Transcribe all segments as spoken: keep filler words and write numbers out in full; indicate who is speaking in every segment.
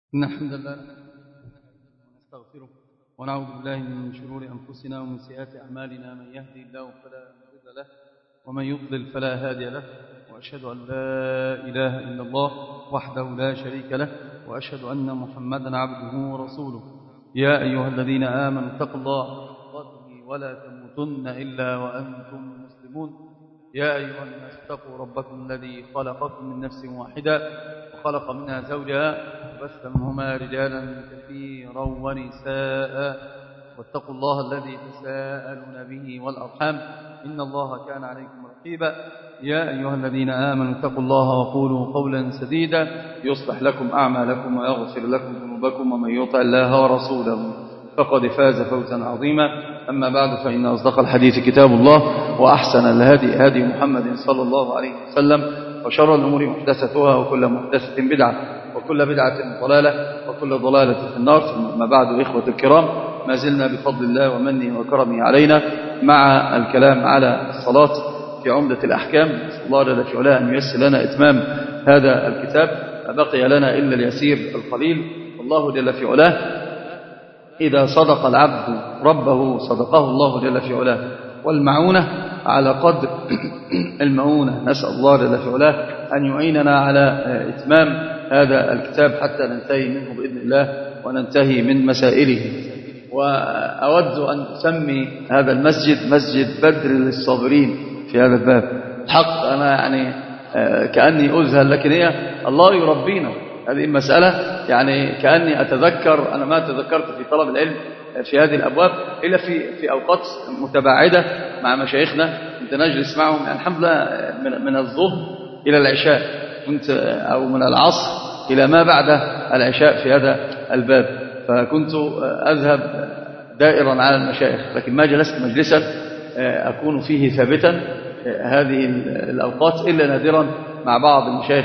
Speaker 1: إن الحمد لله ونستغفره ونعوذ بالله من شرور أنفسنا ومن سيئات أعمالنا. من يهدي الله فلا مضل له ومن يضلل فلا هادي له، وأشهد أن لا إله إلا الله وحده لا شريك له، وأشهد أن محمدا عبده ورسوله. يا أيها الذين آمنوا اتقوا الله حق تقاته ولا تموتن إلا وأنتم مسلمون. يا أيها الناس اتقوا ربكم الذي خلقكم من نفس واحدة وخلق منها زوجها وبث منهما رجالا كثيرا ونساء، واتقوا الله الذي تساءلون به والأرحام إن الله كان عليكم رقيبا. يا أيها الذين آمنوا اتقوا الله وقولوا قولا سديدا يصلح لكم أعمالكم ويغفر لكم ذنوبكم، ومن يطع الله ورسوله فقد فاز فوزا عظيما. أما بعد، فإن أصدق الحديث كتاب الله، وأحسن الهدي هدي محمد صلى الله عليه وسلم، وشر الأمور محدثتها، وكل محدثة بدعة، وكل بدعة ضلالة، وكل ضلالة في النار. ثم بعد، إخوة الكرام، ما زلنا بفضل الله ومنه وكرمه علينا مع الكلام على الصلاة في عمدة الأحكام. نسأل الله جل في علاه أن ييسر لنا إتمام هذا الكتاب، بقي لنا إلا اليسير القليل. والله جل في علاه إذا صدق العبد ربه صدقه الله جل في علاه، والمعونة على قدر المعونة. نسأل الله جل في علاه أن يعيننا على إتمام هذا الكتاب حتى ننتهي منه بإذن الله وننتهي من مسائله. وأود أن أسمي هذا المسجد مسجد بدر للصابرين في هذا الباب. الحق أنا يعني كأني أذهل، لكن هي الله يربينا. هذه المسألة يعني كأني أتذكر، أنا ما تذكرت في طلب العلم في هذه الأبواب إلا في في أوقات متباعدة مع مشايخنا، كنت نجلس معهم يعني الحمد لله من, من الظهر إلى العشاء، كنت أو من العصر إلى ما بعد العشاء في هذا الباب، فكنت أذهب دائرا على المشايخ، لكن ما جلست مجلسا أكون فيه ثابتا هذه الأوقات إلا نادرا مع بعض المشايخ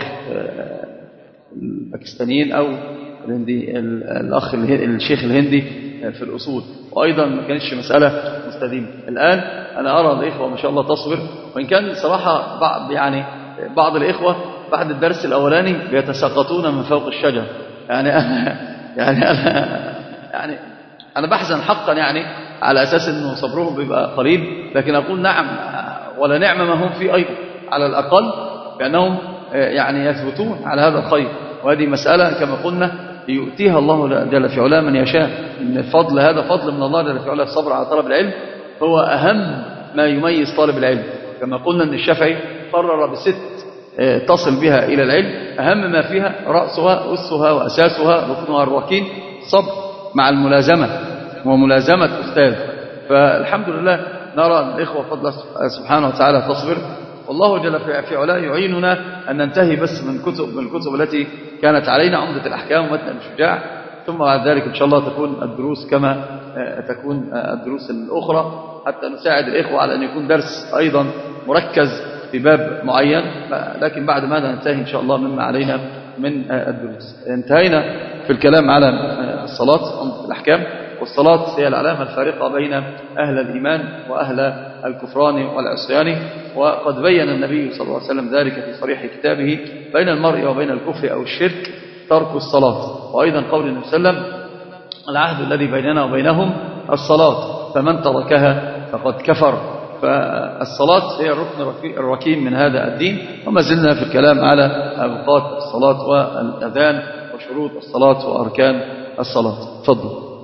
Speaker 1: الباكستانيين أو الهندي، الأخ الشيخ الهندي في الأصول، وأيضا ما كانتش مسألة مستديمة. الآن أنا أرى الإخوة ما شاء الله تصبر، وإن كان صراحة بعض يعني بعض الإخوة بعد الدرس الأولاني بيتساقطون من فوق الشجر. يعني أنا يعني أنا يعني أنا بحزن حقا يعني على أساس إنه صبرهم بيبقى قليل، لكن أقول نعم ولا نعم ما هم فيه أيضا، على الأقل بأنهم يعني يثبتون على هذا الخير. وهذه مسألة كما قلنا يؤتيها الله جل في علاه من يشاء. إن الفضل هذا فضل من الله جل في علاه. الصبر على طلب العلم هو أهم ما يميز طالب العلم. كما قلنا أن الشافعي قرر بست تصل بها إلى العلم، أهم ما فيها رأسها أسها وأساسها ركنها الركين صبر مع الملازمة وملازمة أستاذ. فالحمد لله نرى الإخوة فضل سبحانه وتعالى تصبر، والله جل في علاه يعيننا أن ننتهي بس من كتب من الكتب التي كانت علينا، عمدة الأحكام ومتن الشجاع، ثم بعد ذلك إن شاء الله تكون الدروس كما تكون الدروس الأخرى، حتى نساعد الإخوة على أن يكون درس أيضا مركز في باب معين. لكن بعد ماذا ننتهي إن شاء الله مما علينا من الدروس. انتهينا في الكلام على الصلاة عمدة الأحكام، والصلاة هي العلامة الفارقة بين أهل الإيمان وأهل الكفران والعصيان. وقد بين النبي صلى الله عليه وسلم ذلك في صريح كتابه: بين المرء وبين الكفر أو الشرك ترك الصلاة. وأيضا قول النبي صلى الله عليه وسلم: العهد الذي بيننا وبينهم الصلاة، فمن تركها فقد كفر. فالصلاة هي الركن الركين من هذا الدين. وما زلنا في الكلام على أوقات الصلاة والأذان وشروط الصلاة وأركان الصلاة. تفضل.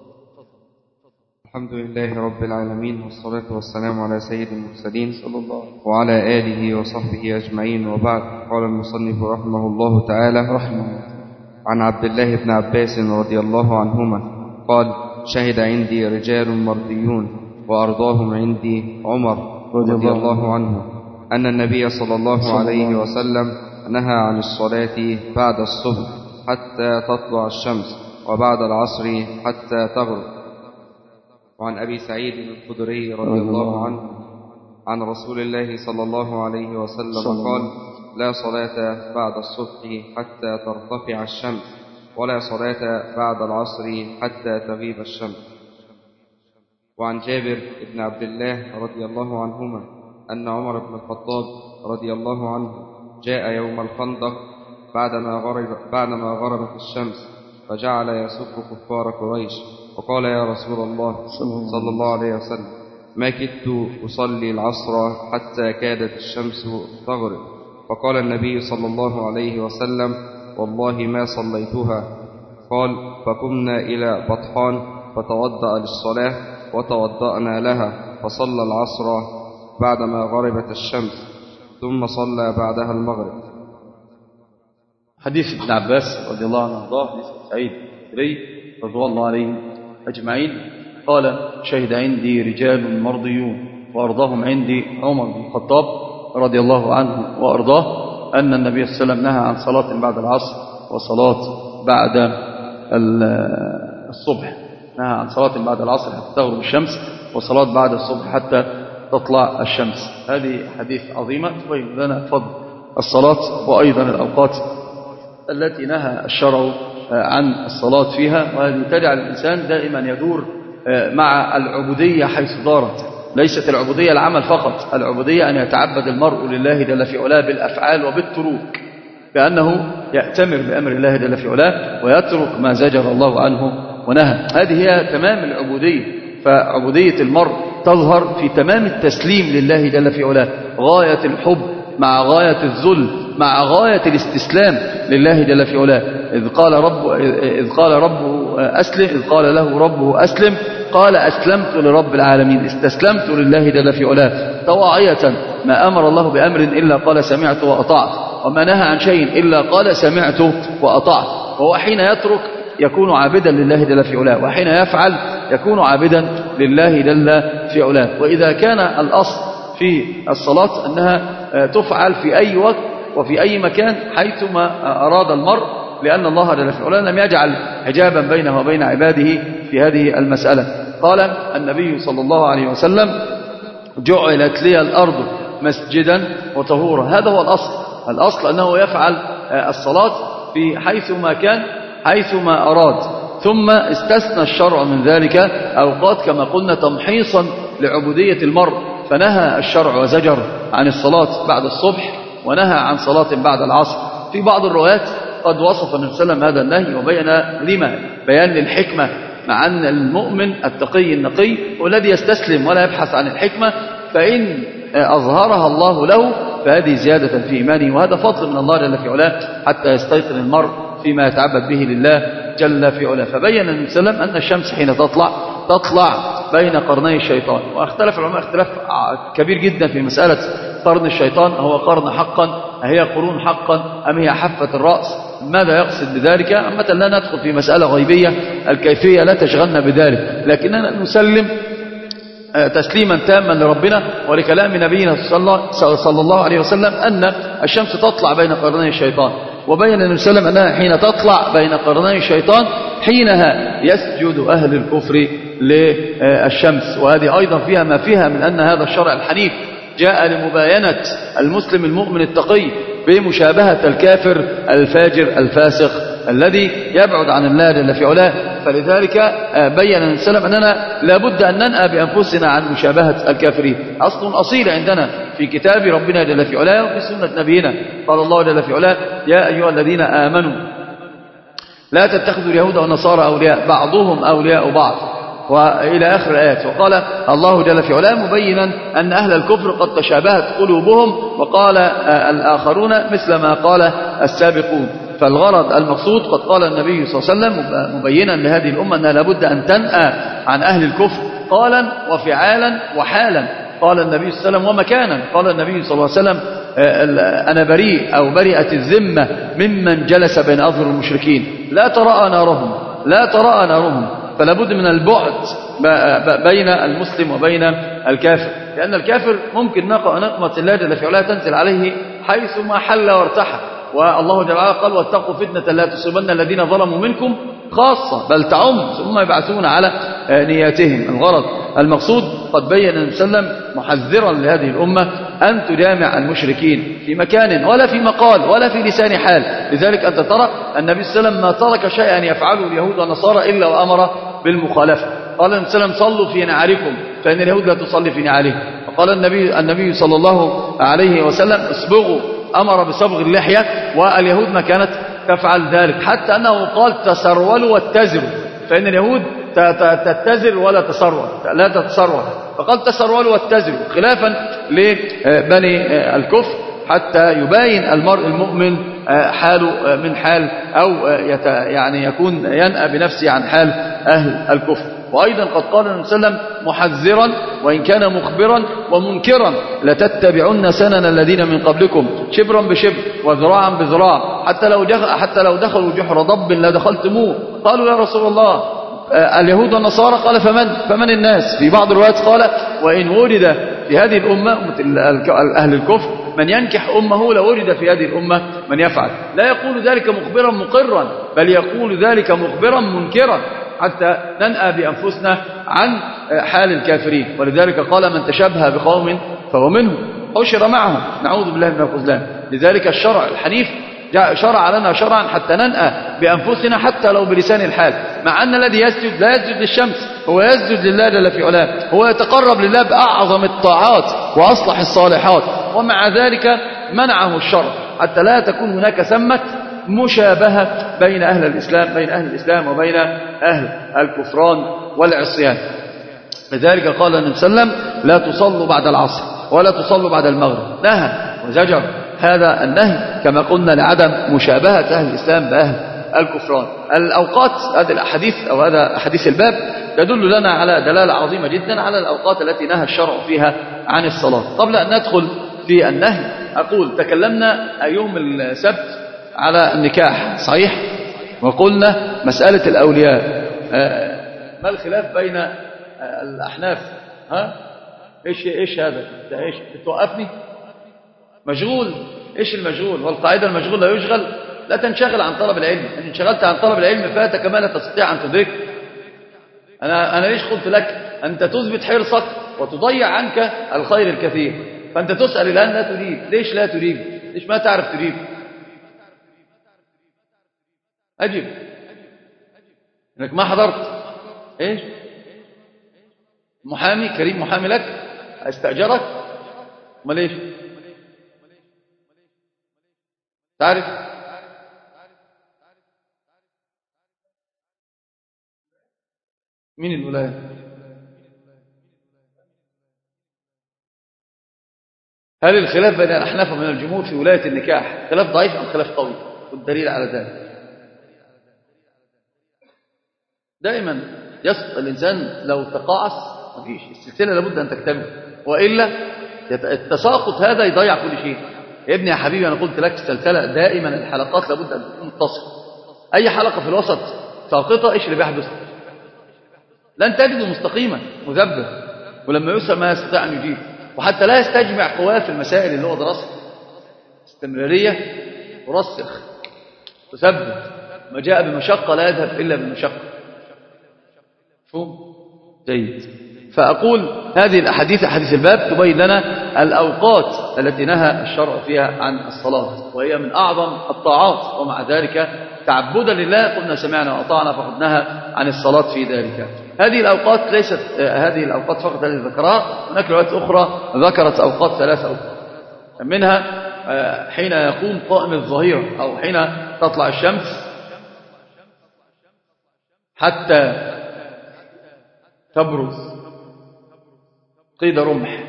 Speaker 2: الحمد لله رب العالمين، والصلاة والسلام على سيد المرسلين صلى الله وعلى آله وصحبه أجمعين، وبعد. قال المصنف رحمه الله تعالى: رحمه عن عبد الله بن عباس رضي الله عنهما قال: شهد عندي رجال مرضيون وأرضاهم عندي عمر رضي الله عنه أن النبي صلى الله عليه وسلم نهى عن الصلاة بعد الصبح حتى تطلع الشمس، وبعد العصر حتى تغرب. وعن أبي سعيد الخدري رضي الله عنه عن رسول الله صلى الله عليه وسلم قال: لا صلاة بعد الصبح حتى ترتفع الشمس، ولا صلاة بعد العصر حتى تغيب الشمس. وعن جابر بن عبد الله رضي الله عنهما أن عمر بن الخطاب رضي الله عنه جاء يوم الخندق بعدما غرب بعدما غربت الشمس، فجعل يسب كفار قريش، وقال يا رسول الله صلى الله عليه وسلم ما كدت أصلي العصر حتى كادت الشمس تغرب، فقال النبي صلى الله عليه وسلم والله ما صليتها. قال فقمنا إلى بطحان فتوضأ للصلاة وتوضأنا لها، فصلى العصر بعدما غربت الشمس، ثم صلى بعدها المغرب.
Speaker 1: حديث ابن عباس رضي الله عنه وارضاه، حديث سعيد الخدري رضوان الله عليهم أجمعين، قال شهد عندي رجال مرضيون وأرضاهم عندي عمر بن الخطاب رضي الله عنه وأرضاه أن النبي صلى الله عليه وسلم نهى عن صلاة بعد العصر وصلاة بعد الصبح، نهى عن صلاة بعد العصر حتى تغرب الشمس وصلاة بعد الصبح حتى تطلع الشمس. هذه حديث عظيمة تبين لنا فضل الصلاة وأيضا الأوقات التي نهى الشرع عن الصلاة فيها، وهذه تجعل الإنسان دائما يدور مع العبودية حيث دارت. ليست العبودية العمل فقط، العبودية أن يتعبد المرء لله جل في علاه بالأفعال وبالتروك، كأنه يأتمر بأمر الله جل في علاه ويترك ما زجر الله عنه ونهى. هذه هي تمام العبودية. فعبودية المرء تظهر في تمام التسليم لله جل في علاه، غاية الحب مع غاية الذل مع غاية الاستسلام لله جل في علاه. إذ قال رب إذ قال ربه أسلم إذ قال له ربه أسلم قال أسلمت لرب العالمين، استسلمت لله جل في علاه طواعية. ما أمر الله بأمر إلا قال سمعت وأطعت، وما نهى عن شيء إلا قال سمعت وأطعت. وهو حين يترك يكون عابدا لله جل في علاه، وحين يفعل يكون عابدا لله جل في علاه. وإذا كان الأصل في الصلاة أنها تفعل في أي وقت وفي أي مكان حيثما أراد المرء، لأن الله جل في علاه لم يجعل حجابا بينه وبين عباده في هذه المسألة. قال النبي صلى الله عليه وسلم جعلت لي الأرض مسجدا وطهورا. هذا هو الأصل. الأصل أنه يفعل الصلاة في حيثما كان حيثما أراد، ثم استثنى الشرع من ذلك أوقات كما قلنا تمحيصا لعبودية المرء، فنهى الشرع وزجر عن الصلاة بعد الصبح، ونهى عن صلاة بعد العصر. في بعض الروايات قد وصف النبي صلى الله عليه وسلم هذا النهي وبين لما، بيان للحكمة، مع أن المؤمن التقي النقي والذي يستسلم ولا يبحث عن الحكمة فإن أظهرها الله له فهذه زيادة في إيمانه، وهذا فضل من الله جل في علاه حتى يستيقن المرء فيما يتعبد به لله جل في علاه. فبين النبي صلى الله عليه وسلم أن الشمس حين تطلع تطلع بين قرني الشيطان. واختلف العلماء اختلاف كبير جدا في مسألة قرن الشيطان، هو قرن حقا هي قرون حقا أم هي حافة الرأس؟ ماذا يقصد بذلك؟ أما لا ندخل في مسألة غيبية، الكيفية لا تشغلنا بذلك، لكننا نسلم تسليما تاما لربنا ولكلام نبينا صلى الله عليه وسلم أن الشمس تطلع بين قرني الشيطان. وبين النبي صلى الله عليه وسلم أنها حين تطلع بين قرني الشيطان حينها يسجد أهل الكفر للشمس. وهذه أيضا فيها ما فيها من أن هذا الشرع الحنيف جاء لمباينة المسلم المؤمن التقي بمشابهة الكافر الفاجر الفاسق الذي يبعد عن الله جل في علاه. فلذلك بين النبي صلى الله عليه وسلم أننا لابد أن ننأى بأنفسنا عن مشابهة الكافرين. أصل أصيل عندنا في كتاب ربنا جل في علاه وفي سنة نبينا. قال الله جل في علاه يا أيها الذين آمنوا لا تتخذوا اليهود والنصارى أولياء بعضهم أولياء بعض، وإلى آخر الآيات. وقال الله جل في علاه مبينا أن أهل الكفر قد تشابهت قلوبهم، وقال الآخرون مثل ما قال السابقون. فالغرض المقصود قد قال النبي صلى الله عليه وسلم مبينا لهذه الأمة أنها لابد أن تنأى عن أهل الكفر قالا وفعالا وحالا. قال النبي صلى الله عليه وسلم ومكانا. قال النبي صلى الله عليه وسلم أنا بريء أو برئت الذمة ممن جلس بين أظهر المشركين لا تراءى نارهم لا تراءى نارهم. فلا بد من البعد بين المسلم وبين الكافر، لأن الكافر ممكن نقمة الله جل في علاه تنزل عليه حيثما حل وارتحى. والله جل وعلا قال واتقوا فتنة لا تصيبن الذين ظلموا منكم خاصة بل تعم ثم يبعثون على نياتهم. الغرض المقصود قد بين النبي صلى الله عليه وسلم محذرا لهذه الأمة أن تجامع المشركين في مكان ولا في مقال ولا في لسان حال. لذلك أنت ترى النبي صلى الله عليه وسلم ما ترك شيئا يفعله اليهود والنصارى إلا وأمر بالمخالفة. قال النبي صلى الله عليه وسلم صلوا في نعالكم فإن اليهود لا تصلي في نعالهم. وقال النبي النبي صلى الله عليه وسلم اصبغوا، أمر بصبغ اللحية، واليهود ما كانت تفعل ذلك، حتى أنه قال تسرولوا واتزروا، فإن اليهود تتزر ولا تسرول، لا تتسرول، فقال تسرولوا واتزروا خلافا لبني الكفر، حتى يباين المرء المؤمن حاله من حال أو يعني يكون ينأى بنفسه عن حال أهل الكفر. وأيضا قد قال النبي صلى الله عليه وسلم محذرا وإن كان مخبرا ومنكرا لتتبعن سنن الذين من قبلكم شبرا بشبر وذراعا بذراع حتى لو دخل حتى لو دخلوا جحر ضب لدخلتموه. قالوا يا رسول الله اليهود والنصارى، قال فمن فمن الناس؟ في بعض الروايات قال وإن ولد في هذه الأمة أهل الكفر من ينكح أمه لولد في هذه الأمة من يفعل. لا يقول ذلك مخبرا مقرا، بل يقول ذلك مخبرا منكرا حتى ننأى بأنفسنا عن حال الكافرين. ولذلك قال من تشبه بقوم فهو منهم حشر معهم، نعوذ بالله من الخذلان. لذلك الشرع الحنيف شرع لنا شرعا حتى ننأى بأنفسنا حتى لو بلسان الحال، مع أن الذي يسجد لا يسجد للشمس، هو يسجد لله جل في علاه، هو يتقرب لله بأعظم الطاعات وأصلح الصالحات، ومع ذلك منعه الشرع حتى لا تكون هناك ثمة مشابهة بين أهل الإسلام بين أهل الإسلام وبين أهل الكفران والعصيان. لذلك قال النبي صلى الله عليه وسلم لا تصلوا بعد العصر ولا تصلوا بعد المغرب، نهى وزجر هذا النهي كما قلنا لعدم مشابهة أهل الإسلام بأهل الكفران. الأوقات، هذه الأحاديث أو هذا أحاديث الباب تدل لنا على دلالة عظيمة جدا على الأوقات التي نهى الشرع فيها عن الصلاة. قبل أن ندخل في النهي أقول تكلمنا يوم السبت على النكاح صحيح، وقلنا مسألة الأولياء ما الخلاف بين الأحناف؟ ها إيش إيش هذا؟ إيش توقفني؟ مشغول؟ إيش المشغول؟ والقاعدة المشغول لا يشغل، لا تنشغل عن طلب العلم. إن انشغلت عن طلب العلم فاتك ما لا تستطيع أن تدرك. أنا أنا ليش قلت لك أنت تثبت حرصك وتضيع عنك الخير الكثير؟ فأنت تسأل الآن لا تريد، ليش لا تريد؟ ليش ما تعرف تريد؟ أجب إنك ما حضرت. إيش محامي كريم محامي لك استأجرك؟ ما ليش تعرف؟ مين الولاية؟ هل الخلاف بين الأحناف ومن الجمهور في ولاية النكاح خلاف ضعيف أم خلاف قوي؟ والدليل على ذلك دائما يسقط الإنسان لو تقاعس مفيش، السلسلة لابد أن تكتمل، وإلا التساقط هذا يضيع كل شيء. يا ابني يا حبيبي أنا قلت لك السلسلة دائما الحلقات لابد أن تكون متصلة. أي حلقة في الوسط ساقطة إيش اللي بيحدث؟ لن تجده مستقيما مذبذب، ولما يسأل ما يستطيع أن يجيب، وحتى لا يستجمع قواه في المسائل اللي هو دراسة استمرارية ورسخ تثبت. ما جاء بمشقة لا يذهب إلا بمشقة. شو جيد. فأقول هذه الأحاديث أحاديث الباب تبين لنا الأوقات التي نهى الشرع فيها عن الصلاة، وهي من أعظم الطاعات، ومع ذلك تعبدا لله قلنا سمعنا وأطعنا، فقد نهى عن الصلاة في ذلك. هذه الأوقات ليست هذه الأوقات فقط التي ذكرها، هناك روايات أخرى ذكرت أوقات ثلاث أوقات، منها حين يقوم قائم الظهيرة أو حين تطلع الشمس حتى تبرز قيد رمح،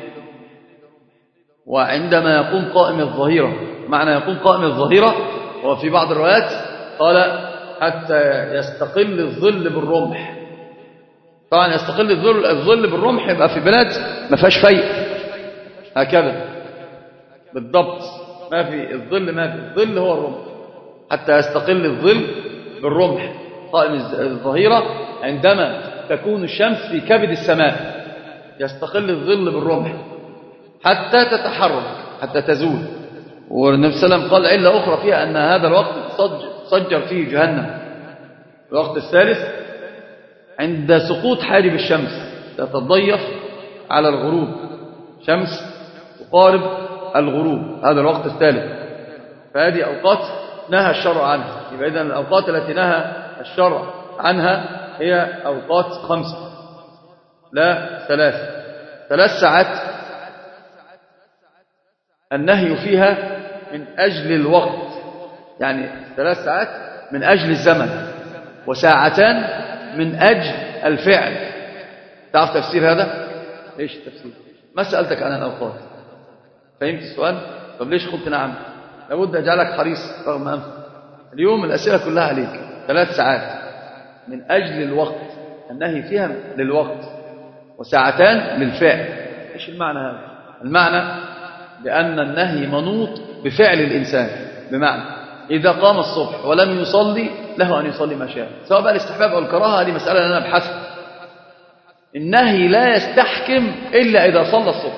Speaker 1: وعندما يقوم قائم الظهيرة. معنى يقوم قائم الظهيرة وفي بعض الروايات قال حتى يستقل الظل بالرمح. طبعا يستقل الظل, الظل بالرمح يبقى في بلاد ما فيهاش فيء هكذا بالضبط، ما في الظل، ما في الظل هو الرمح. حتى يستقل الظل بالرمح قائم الظهيرة عندما تكون الشمس في كبد السماء، يستقل الظل بالرمح حتى تتحرك حتى تزول. والنبي صلى الله عليه وسلم قال علة أخرى فيها أن هذا الوقت صجر فيه جهنم. الوقت الثالث عند سقوط حاجب الشمس تتضيف على الغروب، شمس تقارب الغروب، هذا الوقت الثالث. فهذه أوقات نهى الشرع عنها. يبقى إذن الأوقات التي نهى الشرع عنها هي أوقات خمسة لا ثلاثة. ثلاث ساعات النهي فيها من أجل الوقت، يعني ثلاث ساعات من أجل الزمن، وساعتان من أجل الفعل. تعرف تفسير هذا؟ إيش التفسير؟ ما سألتك عن الأوقات، فهمت السؤال؟ طب ليش قلت نعم؟ لابد أجعلك حريص رغم أنفك. اليوم الأسئلة كلها عليك. ثلاث ساعات من أجل الوقت، النهي فيها للوقت، وساعتان للفعل. إيش المعنى هذا؟ المعنى بأن النهي منوط بفعل الإنسان، بمعنى إذا قام الصبح ولم يصلي له أن يصلي ما شاء، سواء بقى الاستحباب أو الكراهة، هذه مسألة أنا أبحثها. النهي لا يستحكم إلا إذا صلى الصبح.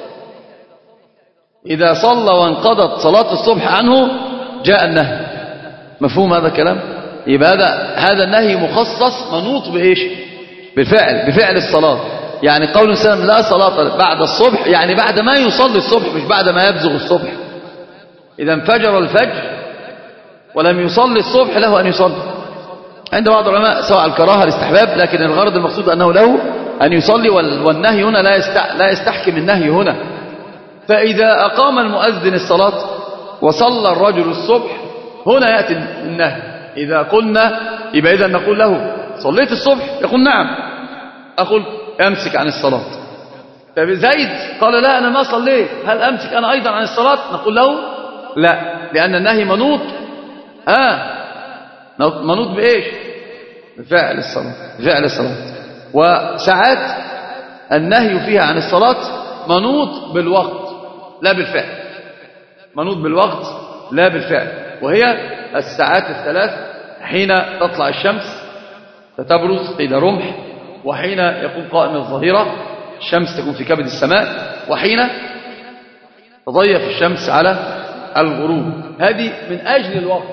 Speaker 1: إذا صلى وانقضت صلاة الصبح عنه جاء النهي. مفهوم هذا الكلام؟ يبقى هذا هذا النهي مخصص منوط بإيش؟ بفعل بفعل الصلاة. يعني قول الإنسان لا صلاة بعد الصبح، يعني بعد ما يصلي الصبح، مش بعد ما يبزغ الصبح. إذا انفجر الفجر ولم يصلي الصبح له أن يصلي. عند بعض العلماء سواء الكراهة الاستحباب، لكن الغرض المقصود أنه له أن يصلي، والنهي هنا لا لا يستحكم النهي هنا. فإذا أقام المؤذن الصلاة وصلى الرجل الصبح، هنا يأتي النهي. إذا قلنا يبقى إذا نقول له صليت الصبح؟ يقول نعم. أقول أمسك عن الصلاة. طب زيد قال لا أنا ما صليت، هل أمسك أنا أيضا عن الصلاة؟ نقول له لا، لأن النهي منوط آه منوط بإيش؟ بفعل الصلاة بفعل الصلاة. وساعات النهي فيها عن الصلاة منوط بالوقت لا بالفعل، منوط بالوقت لا بالفعل، وهي الساعات الثلاث: حين تطلع الشمس فتبرز قيد رمح، وحين يقوم قائم الظهيرة الشمس تكون في كبد السماء، وحين تضيف الشمس على الغروب. هذه من أجل الوقت،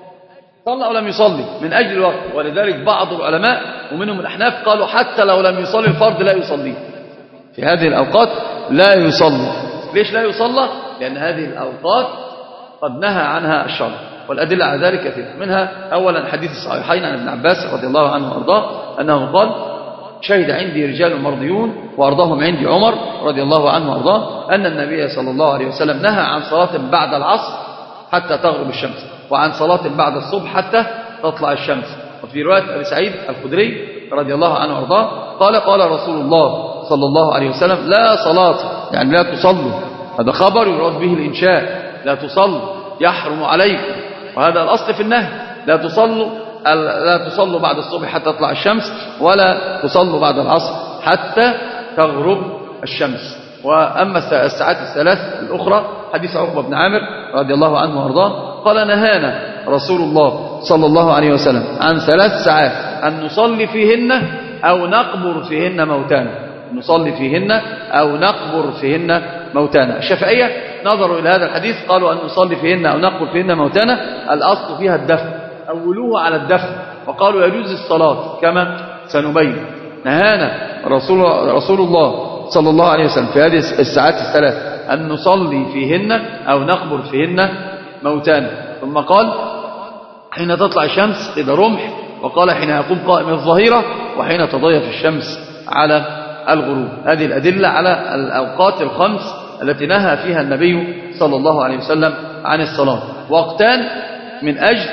Speaker 1: صلى أو لم يصلي من أجل الوقت. ولذلك بعض العلماء ومنهم الأحناف قالوا حتى لو لم يصلي الفرض لا يصلي في هذه الأوقات، لا يصلى. ليش لا يصلى؟ لأن هذه الأوقات قد نهى عنها الشرع، والأدلة على ذلك كثيرة. منها أولا حديث الصحيحين عن ابن عباس رضي الله عنه وأرضاه أنه قال: شهد عندي رجال مرضيون وأرضاهم عندي عمر رضي الله عنه وأرضاه أن النبي صلى الله عليه وسلم نهى عن صلاة بعد العصر حتى تغرب الشمس، وعن صلاة بعد الصبح حتى تطلع الشمس. وفي رواية أبي سعيد الخدري رضي الله عنه وأرضاه قال: قال رسول الله صلى الله عليه وسلم: لا صلاة، يعني لا تصلوا. هذا خبر يراد به الإنشاء، لا تصلوا يحرم عليكم. وهذا الأصل في النهي، لا تصلوا لا تصلوا بعد الصبح حتى تطلع الشمس، ولا تصلوا بعد العصر حتى تغرب الشمس. وأما الساعات الثلاث الأخرى حديث عقبة بن عامر رضي الله عنه وارضاه قال: نهانا رسول الله صلى الله عليه وسلم عن ثلاث ساعات أن نصلي فيهن أو نقبر فيهن موتانا، نصلي فيهن أو نقبر فيهن موتانا. الشافعية نظروا إلى هذا الحديث قالوا أن نصلي فيهن أو نقبر فيهن موتانا الأصل فيها الدفن، أولوها على الدفن، وقالوا يجوز الصلاة كما سنبين. نهانا رسول, رسول الله صلى الله عليه وسلم في هذه الساعات الثلاث أن نصلي فيهن أو نقبر فيهن موتانا. ثم قال: حين تطلع الشمس إذا رمح، وقال: حين يقوم قائم الظهيرة، وحين تضيف الشمس على الغروب. هذه الأدلة على الأوقات الخمس التي نهى فيها النبي صلى الله عليه وسلم عن الصلاة. وقتان من أجل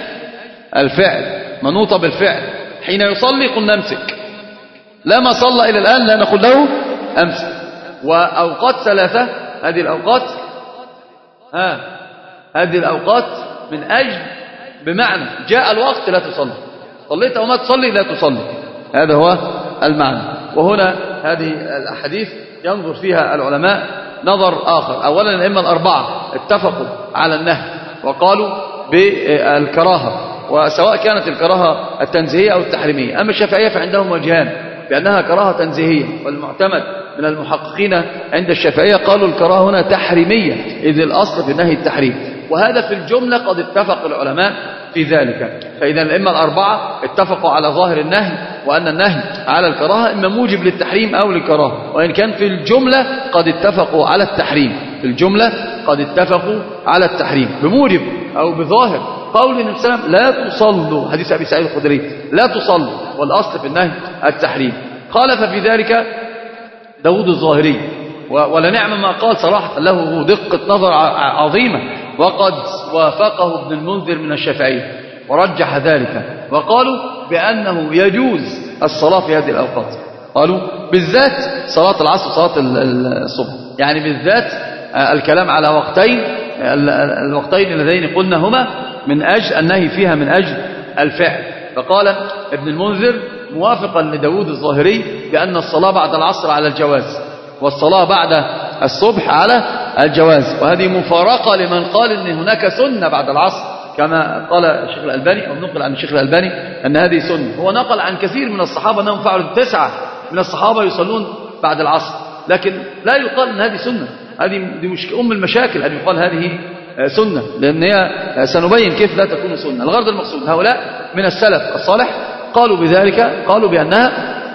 Speaker 1: الفعل، منوطة بالفعل. حين يصلي قلنا امسك، لما صلى إلى الآن لا نقول له أمسك. وأوقات ثلاثة، هذه الأوقات ها هذه الأوقات من أجل بمعنى جاء الوقت لا تصلي، صليت أو ما تصلي لا تصلي، هذا هو المعنى. وهنا هذه الأحاديث ينظر فيها العلماء نظر آخر. أولا الأئمة الأربعة اتفقوا على النهي وقالوا بالكراهة، وسواء كانت الكراهة التنزيهية أو التحريمية. أما الشافعية فعندهم وجهان بأنها كراهة تنزيهية، والمعتمد من المحققين عند الشافعية قالوا الكراهة هنا تحريمية، إذ الأصل في النهي التحريم. وهذا في الجملة قد اتفق العلماء في ذلك. فإذا الأئمة الأربعة اتفقوا على ظاهر النهي، وأن النهي على الكراهة إما موجب للتحريم أو للكراهة، وإن كان في الجملة قد اتفقوا على التحريم، في الجملة قد اتفقوا على التحريم بموجب أو بظاهر قول النبي صلى الله عليه وسلم: لا تصلوا، حديث أبي سعيد الخدري: لا تصلوا، والأصل في النهي التحريم. خالف في ذلك داود الظاهري، ولنعم ما قال صراحة، له دقة نظر عظيمة. وقد وافقه ابن المنذر من الشافعية ورجح ذلك، وقالوا بأنه يجوز الصلاة في هذه الأوقات. قالوا بالذات صلاة العصر وصلاة الصبح، يعني بالذات الكلام على وقتين الوقتين اللذين قلنا هما من أجل النهي فيها من أجل الفعل. فقال ابن المنذر موافقا لداود الظاهري بأن الصلاة بعد العصر على الجواز والصلاة بعد الصبح على الجواز، وهذه مفارقة لمن قال إن هناك سنة بعد العصر، كما قال الشيخ الألباني أو نقل عن الشيخ الألباني أن هذه سنة. هو نقل عن كثير من الصحابة أنهم فعلوا، تسعة من الصحابة يصلون بعد العصر، لكن لا يقال أن هذه سنة. هذه دي مش أم المشاكل أن يقال هذه سنة، لأن هي سنبين كيف لا تكون سنة. الغرض المقصود هؤلاء من السلف الصالح قالوا بذلك، قالوا بأنها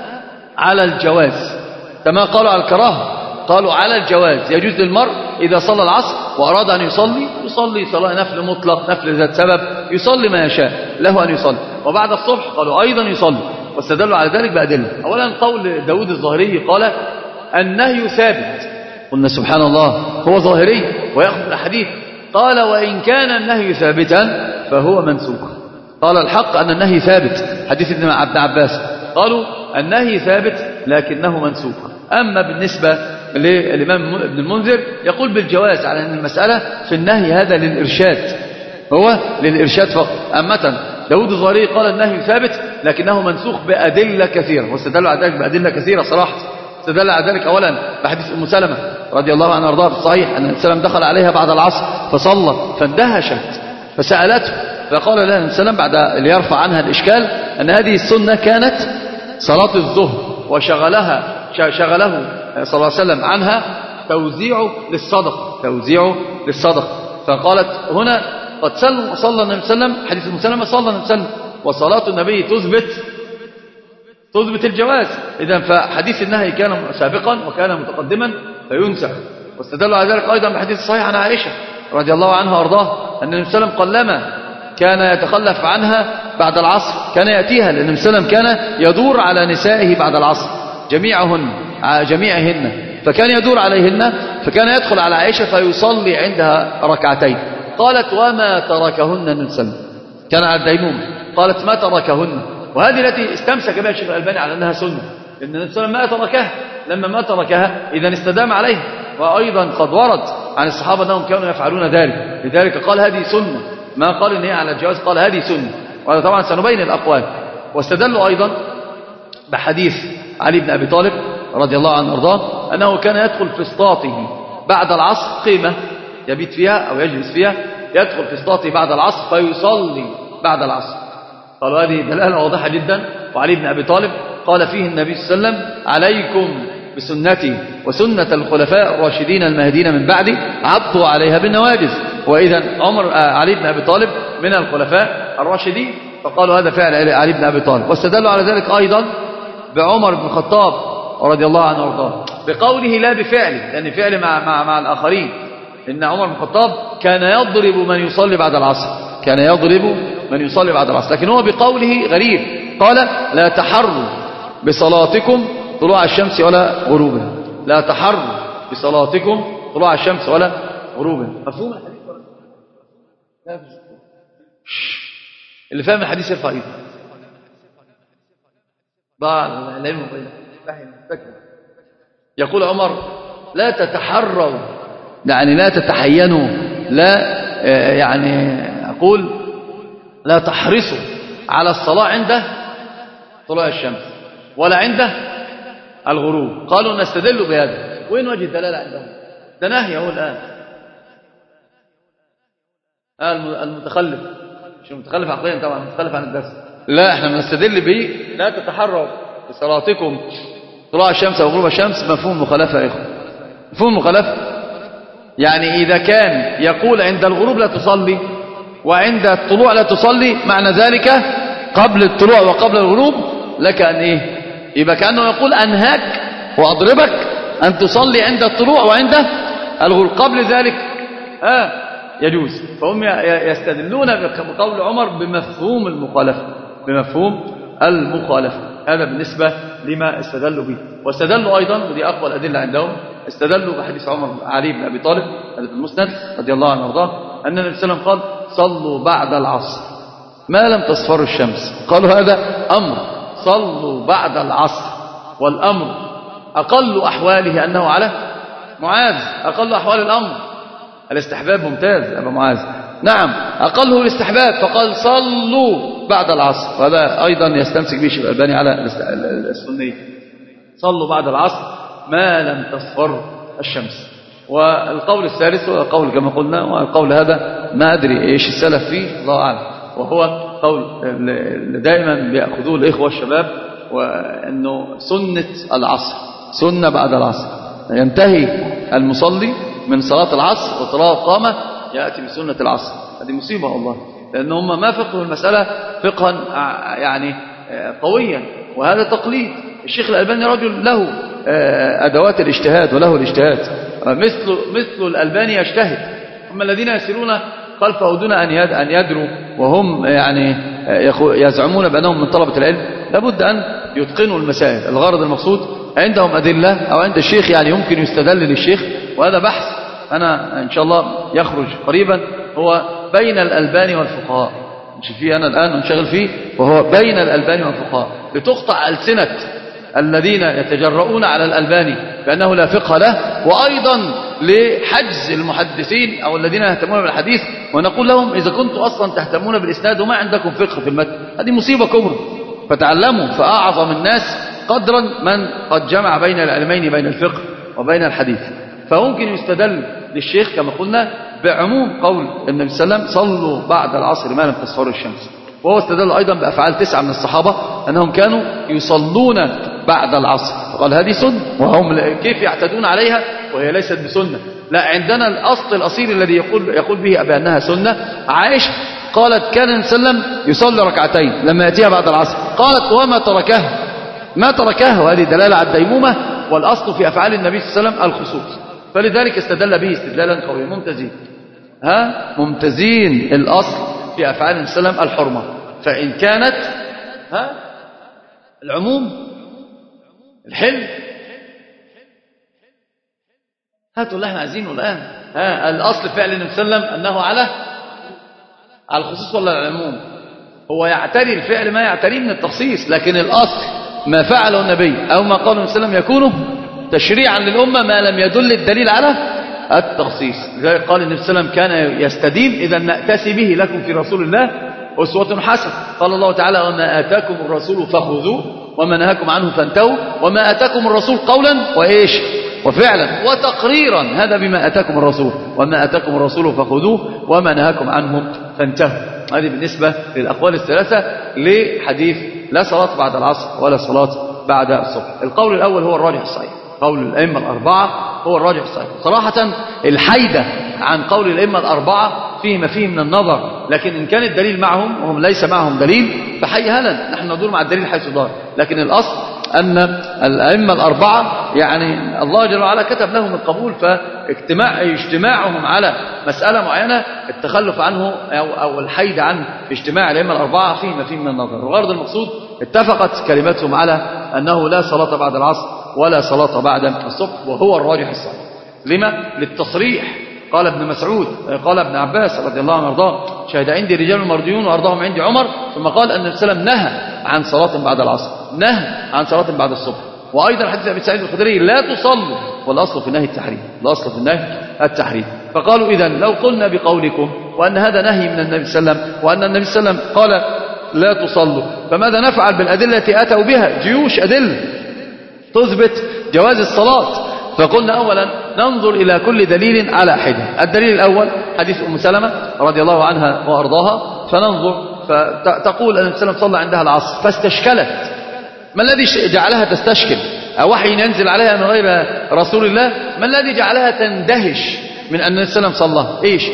Speaker 1: على الجواز، كما قالوا على الكراهة قالوا على الجواز. يجوز للمرء إذا صلى العصر وأراد أن يصلي يصلي صلاة نفل مطلق، نفل ذات سبب، يصلي ما يشاء له أن يصلي. وبعد الصبح قالوا أيضا يصلي، واستدلوا على ذلك بأدلة. أولا قول داود الظاهري قال النهي ثابت، قلنا سبحان الله هو ظاهري ويأخذ الحديث، قال وإن كان النهي ثابتا فهو منسوخ. قال الحق أن النهي ثابت، حديث ابن عباس، قالوا النهي ثابت لكنه منسوخ. أما بالنسبة للإمام ابن المنذر يقول بالجواز، على أن المسألة في النهي هذا للإرشاد، هو للإرشاد فقط. أما داود الظاهري قال النهي ثابت لكنه منسوخ بأدلة كثيرة، واستدل على ذلك بأدلة كثيرة صراحة. استدل على ذلك أولا بحديث أم سلمة رضي الله عنها وارضاها في الصحيح أن السلام دخل عليها بعد العصر فصلى فاندهشت فسألته، فقال لها النبي صلى الله عليه وسلم بعد ليرفع عنها الإشكال أن هذه السنة كانت صلاة الظهر، وشغلها شغله صلى الله عليه وسلم عنها توزيع للصدق توزيع للصدق فقالت هنا قد صلى النبي صلى الله عليه وسلم، حديث أم سلمة صلى النبي صلى الله عليه وسلم وصلاة النبي تثبت تثبت الجواز. إذن فحديث النهي كان سابقا وكان متقدما فينسخ. واستدلوا على ذلك أيضا بحديث الصحيح عن عائشة رضي الله عنها وارضاها أن النبي صلى الله عليه وسلم قلما كان يتخلف عنها بعد العصر كان يأتيها، لأن النبي صلى الله عليه وسلم كان يدور على نسائه بعد العصر جميعهن جميعهن فكان يدور عليهن، فكان يدخل على عائشة فيصلي عندها ركعتين. قالت وما تركهن النبي صلى الله عليه وسلم، كان على الديموم، قالت ما تركهن، وهذه التي استمسك بها الشيخ الألباني على أنها سنة، لأن النبي صلى الله عليه وسلم ما تركها، لما ما تركها إذا استدام عليها. وأيضا قد ورد عن الصحابة أنهم كانوا يفعلون ذلك، لذلك قال هذه سنة، ما قال إن هي على الجواز، قال هذه سنة. وهذا طبعا سنبين الأقوال. واستدلوا أيضا بحديث علي بن أبي طالب رضي الله عنه وارضاه أنه كان يدخل في اسطاطه بعد العصر قيمة يبيت فيها أو يجلس فيها، يدخل في اسطاطه بعد العصر فيصلي بعد العصر. قالوا هذه دلالة واضحة جدا. وعلي بن أبي طالب قال فيه النبي صلى الله عليه وسلم عليكم بسنتي وسنة الخلفاء الراشدين المهديين من بعدي عضوا عليها بالنواجذ. وإذا عمر علي بن أبي طالب من الخلفاء الراشدين، فقالوا هذا فعل علي بن أبي طالب. واستدلوا على ذلك أيضا بعمر بن الخطاب رضي الله عنه وارضاه بقوله لا بفعله، لأن فعله مع, مع, مع الآخرين، إن عمر بن الخطاب كان يضرب من يصلي بعد العصر كان يضرب من يصلي بعد العصر لكن هو بقوله غريب، قال لا تحروا بصلاتكم طلوع الشمس ولا غروبها، لا تحروا بصلاتكم طلوع الشمس ولا غروبها. مفهوم الحديث ولا لا؟ اللي فاهم الحديث يرفع ايده. ضاع العلم بين فهم فكر. يقول عمر لا تتحروا، يعني لا تتحينوا، لا يعني أقول لا تحرصوا على الصلاة عند طلوع الشمس ولا عند الغروب. قالوا نستدل بهذا. وين وجه الدلالة عندهم؟ ده نهي هو الآن. المتخلف، مش المتخلف عقليا طبعا، متخلف عن الدرس. لا احنا بنستدل به لا تتحروا بصلاتكم طلوع الشمس او غروب الشمس. مفهوم مخالفة يا اخوان، مفهوم مخالفة. يعني إذا كان يقول عند الغروب لا تصلي وعند الطلوع لا تصلي، معنى ذلك قبل الطلوع وقبل الغروب لك أن إيه؟ يبقى كأنه يقول أنهاك وأضربك أن تصلي عند الطلوع وعند الغروب، قبل ذلك آه يجوز. فهم يستدلون بقول عمر بمفهوم المخالفة، بمفهوم المخالفة. هذا بالنسبة لما استدلوا به. واستدلوا أيضا، ودي أقوى الأدلة عندهم، استدلوا بحديث عمر علي بن أبي طالب هذا في المسند رضي الله عنه وارضاه أن النبي صلى الله عليه وسلم قال صلوا بعد العصر ما لم تصفر الشمس. قالوا هذا أمر، صلوا بعد العصر، والأمر أقل أحواله أنه على معاذ، أقل أحوال الأمر الاستحباب. ممتاز أبا معاذ، نعم أقله الاستحباب، فقال صلوا بعد العصر، وهذا أيضا يستمسك به الشيخ الألباني على السنية، صلوا بعد العصر ما لم تصفر الشمس. والقول الثالث هو قول كما قلنا، والقول هذا ما أدري إيش السلف فيه الله أعلم، وهو قول دائما بيأخذوه الإخوة الشباب، وأنه سنة العصر، سنة بعد العصر، ينتهي المصلي من صلاة العصر وصلاة قامة يأتي بسنة العصر. هذه مصيبة والله، لأن هم ما فقهوا المسألة فقها يعني قويا، وهذا تقليد. الشيخ الألباني رجل له أدوات الاجتهاد وله الاجتهاد، مثل مثل الألباني يجتهد. هم الذين يسيرون خلفه دون أن يدروا، وهم يعني يزعمون بأنهم من طلبة العلم، لابد أن يتقنوا المسائل. الغرض المقصود عندهم أدلة، أو عند الشيخ يعني يمكن يستدل للشيخ، وهذا بحث أنا إن شاء الله يخرج قريبا، هو بين الألباني والفقهاء، مش فيه أنا الآن منشغل فيه، وهو بين الألباني والفقهاء، لتقطع ألسنة الذين يتجرؤون على الألباني بأنه لا فقه له، وأيضا لحجز المحدثين أو الذين يهتمون بالحديث، ونقول لهم إذا كنتم أصلا تهتمون بالإسناد وما عندكم فقه في المتن، هذه مصيبة كبرى. فتعلموا، فأعظم الناس قدرا من قد جمع بين العلمين، بين الفقه وبين الحديث. فممكن يستدل للشيخ كما قلنا بعموم قول النبي صلى الله عليه وسلم صلوا بعد العصر ما لم تصفر الشمس، وهو استدل أيضا بأفعال تسعة من الصحابة أنهم كانوا يصلون بعد العصر، فقال هذه سنة، وهم كيف يعتدون عليها وهي ليست بسنة؟ لا، عندنا الأصل الأصيل الذي يقول يقول به بأنها سنة. عائشة قالت كان النبي صلى الله عليه وسلم يصلي ركعتين لما يأتيها بعد العصر، قالت وما تركه ما تركه، وهذه دلالة على الديمومة، والأصل في أفعال النبي صلى الله عليه وسلم الخصوص، فلذلك استدل به استدلالا قويا. ممتازين ها ممتازين الأصل في أفعال النبي صلى الله عليه وسلم الحرمة، فإن كانت ها العموم الحل هاتوا اللي احنا عايزينه الآن. ها الأصل فعل النبي صلى الله عليه وسلم أنه على على الخصوص ولا العموم؟ هو يعتري الفعل ما يعتريه من التخصيص، لكن الأصل ما فعله النبي أو ما قاله النبي صلى الله عليه وسلم يكون تشريعا للأمة ما لم يدل الدليل على التخصيص. لذلك قال النبي صلى الله عليه وسلم كان يستدين إذا نأتسي به لكم في رسول الله أسوة حسنة. قال الله تعالى وما آتاكم الرسول فخذوه وما نهاكم عنه فانتهوا، وما آتاكم الرسول قولا وإيش وفعلا وتقريرا، هذا بما آتاكم الرسول، وما آتاكم الرسول فخذوه وما نهاكم عنه فانتهوا. هذه بالنسبة للأقوال الثلاثة لحديث لا صلاة بعد العصر ولا صلاة بعد الصبح. القول الأول هو الراجح الصحيح، قول الأئمة الأربعة هو الراجح الصحيح. صراحة الحيدة عن قول الأئمة الأربعة فيه ما فيه من النظر، لكن إن كان الدليل معهم وهم ليس معهم دليل فحي هلا، نحن ندور مع الدليل حيث دار، لكن الأصل أن الأئمة الأربعة يعني الله جل وعلا كتب لهم القبول، فاجتماع اجتماعهم على مسألة معينة التخلف عنه أو, أو الحيد عن اجتماع الأئمة الأربعة فيه ما فيه من النظر. الغرض المقصود اتفقت كلمتهم على أنه لا صلاة بعد العصر ولا صلاة بعد الصبح، وهو الراجح الصحيح. لما؟ للتصريح. قال ابن مسعود قال ابن عباس رضي الله عنه وارضاه شهد عندي رجال مرضيون وارضاهم عندي عمر، ثم قال أن النبي صلى الله عليه وسلم نهى عن صلاة بعد العصر، نهى عن صلاة بعد الصبح. وأيضا حديث أبي سعيد الخدري لا تصلوا، والأصل في النهي التحريم، الأصل في النهي التحريم. فقالوا إذن لو قلنا بقولكم وأن هذا نهي من النبي صلى الله عليه وسلم وأن النبي صلى الله عليه وسلم قال لا تصلوا، فماذا نفعل بالأدلة التي أتوا بها؟ جيوش أدلة تثبت جواز الصلاة. فقلنا أولا ننظر إلى كل دليل على حدة. الدليل الأول حديث أم سلمة رضي الله عنها وأرضاها، فننظر فتقول أن النبي صلى عندها العصر فاستشكلت. ما الذي جعلها تستشكل؟ وحي ينزل عليها من غير رسول الله؟ ما الذي جعلها تندهش من أن النبي صلى صلى؟ إيش؟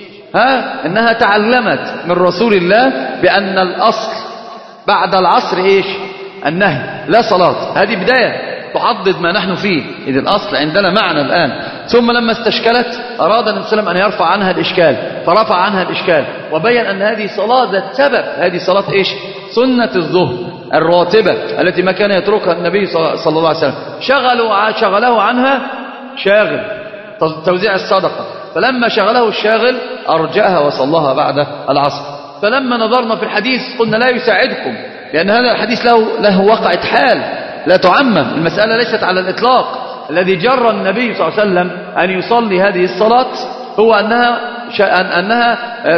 Speaker 1: ها؟ إنها تعلمت من رسول الله بأن الأصل بعد العصر إيش؟ النهي، لا صلاة. هذه بداية تحدد ما نحن فيه، إذ الأصل عندنا معنى الآن. ثم لما استشكلت أراد النبي صلى الله عليه وسلم أن يرفع عنها الإشكال، فرفع عنها الإشكال وبين أن هذه صلاة ذات سبب. هذه صلاة إيش؟ سنة الظهر الراتبة التي ما كان يتركها النبي صلى الله عليه وسلم، شغلوا شغله عنها شاغل توزيع الصدقة، فلما شغله الشاغل أرجأها وصلها بعد العصر. فلما نظرنا في الحديث قلنا لا يساعدكم، لأن هذا الحديث له, له وقعة حال لا تعمم، المسألة ليست على الإطلاق. الذي جرى النبي صلى الله عليه وسلم أن يصلي هذه الصلاة هو أنها, أنها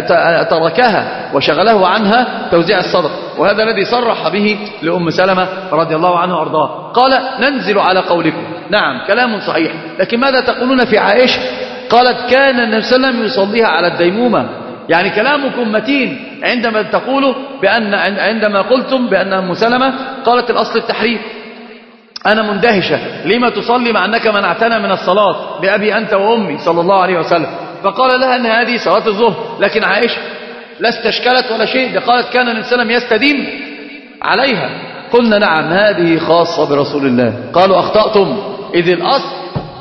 Speaker 1: تركها وشغله عنها توزيع الصدقة، وهذا الذي صرح به لأم سلمة رضي الله عنها وأرضاها. قال ننزل على قولكم. نعم كلام صحيح، لكن ماذا تقولون في عائشة؟ قالت كان النبي صلى الله عليه وسلم يصليها على الديمومة. يعني كلامكم متين عندما تقولوا بأن عندما قلتم بأن أم سلمة قالت الأصل التحريم. أنا مندهشة لما تصلي مع أنك منعتنا من الصلاة بأبي أنت وأمي صلى الله عليه وسلم. فقال لها أن هذه صلاة الظهر. لكن عائشة لا استشكلت ولا شيء، قالت كان النبي صلى الله عليه وسلم يستديم عليها. قلنا نعم هذه خاصة برسول الله. قالوا أخطأتم، إذ الأصل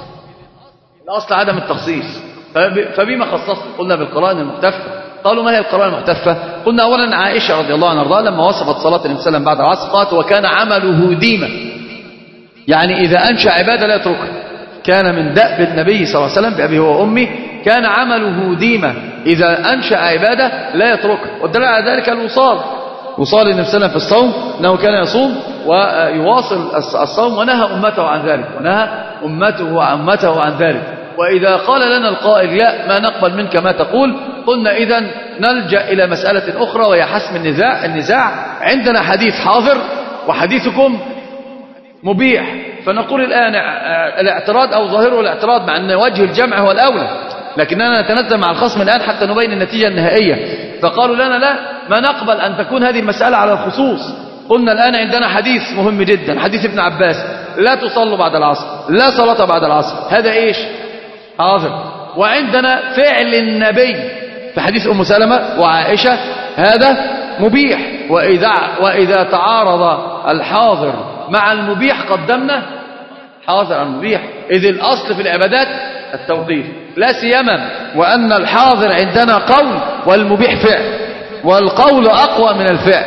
Speaker 1: الأصل عدم التخصيص، فبما خصصت؟ قلنا بالقرآن المحتفة. قالوا ما هي القرآن المحتفة؟ قلنا أولا عائشة رضي الله عنها وارضاها لما وصفت صلاة النبي صلى الله عليه وسلم بعد العصر قالت وكان عمله ديما، يعني إذا أنشأ عبادة لا يتركها. كان من دأب النبي صلى الله عليه وسلم بأبي هو وأمي كان عمله ديما، إذا أنشأ عبادة لا يتركها. والدليل على ذلك الوصال، وصال النبي صلى الله عليه وسلم في الصوم أنه كان يصوم ويواصل الصوم، ونهى أمته عن ذلك، ونهى أمته وأمته عن ذلك. وإذا قال لنا القائل لا ما نقبل منك ما تقول، قلنا إذن نلجأ إلى مسألة أخرى وهي حسم النزاع. النزاع عندنا حديث حاضر وحديثكم مبيح، فنقول الآن الاعتراض أو ظاهره الاعتراض مع أن وجه الجمع هو الأولى، لكننا نتنزل مع الخصم الآن حتى نبين النتيجة النهائية. فقالوا لنا لا ما نقبل أن تكون هذه المسألة على الخصوص. قلنا الآن عندنا حديث مهم جدا، حديث ابن عباس لا تصلوا بعد العصر، لا صلاة بعد العصر، هذا إيش؟ حاضر. وعندنا فعل النبي في حديث أم سلمة وعائشة هذا مبيح. وإذا, وإذا تعارض الحاضر مع المبيح قدمنا حاضر المبيح، إذ الأصل في العبادات التوقيف، لا سيما وأن الحاضر عندنا قول والمبيح فعل، والقول أقوى من الفعل.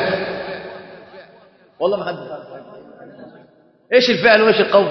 Speaker 1: والله ما حد إيش الفعل وإيش القول؟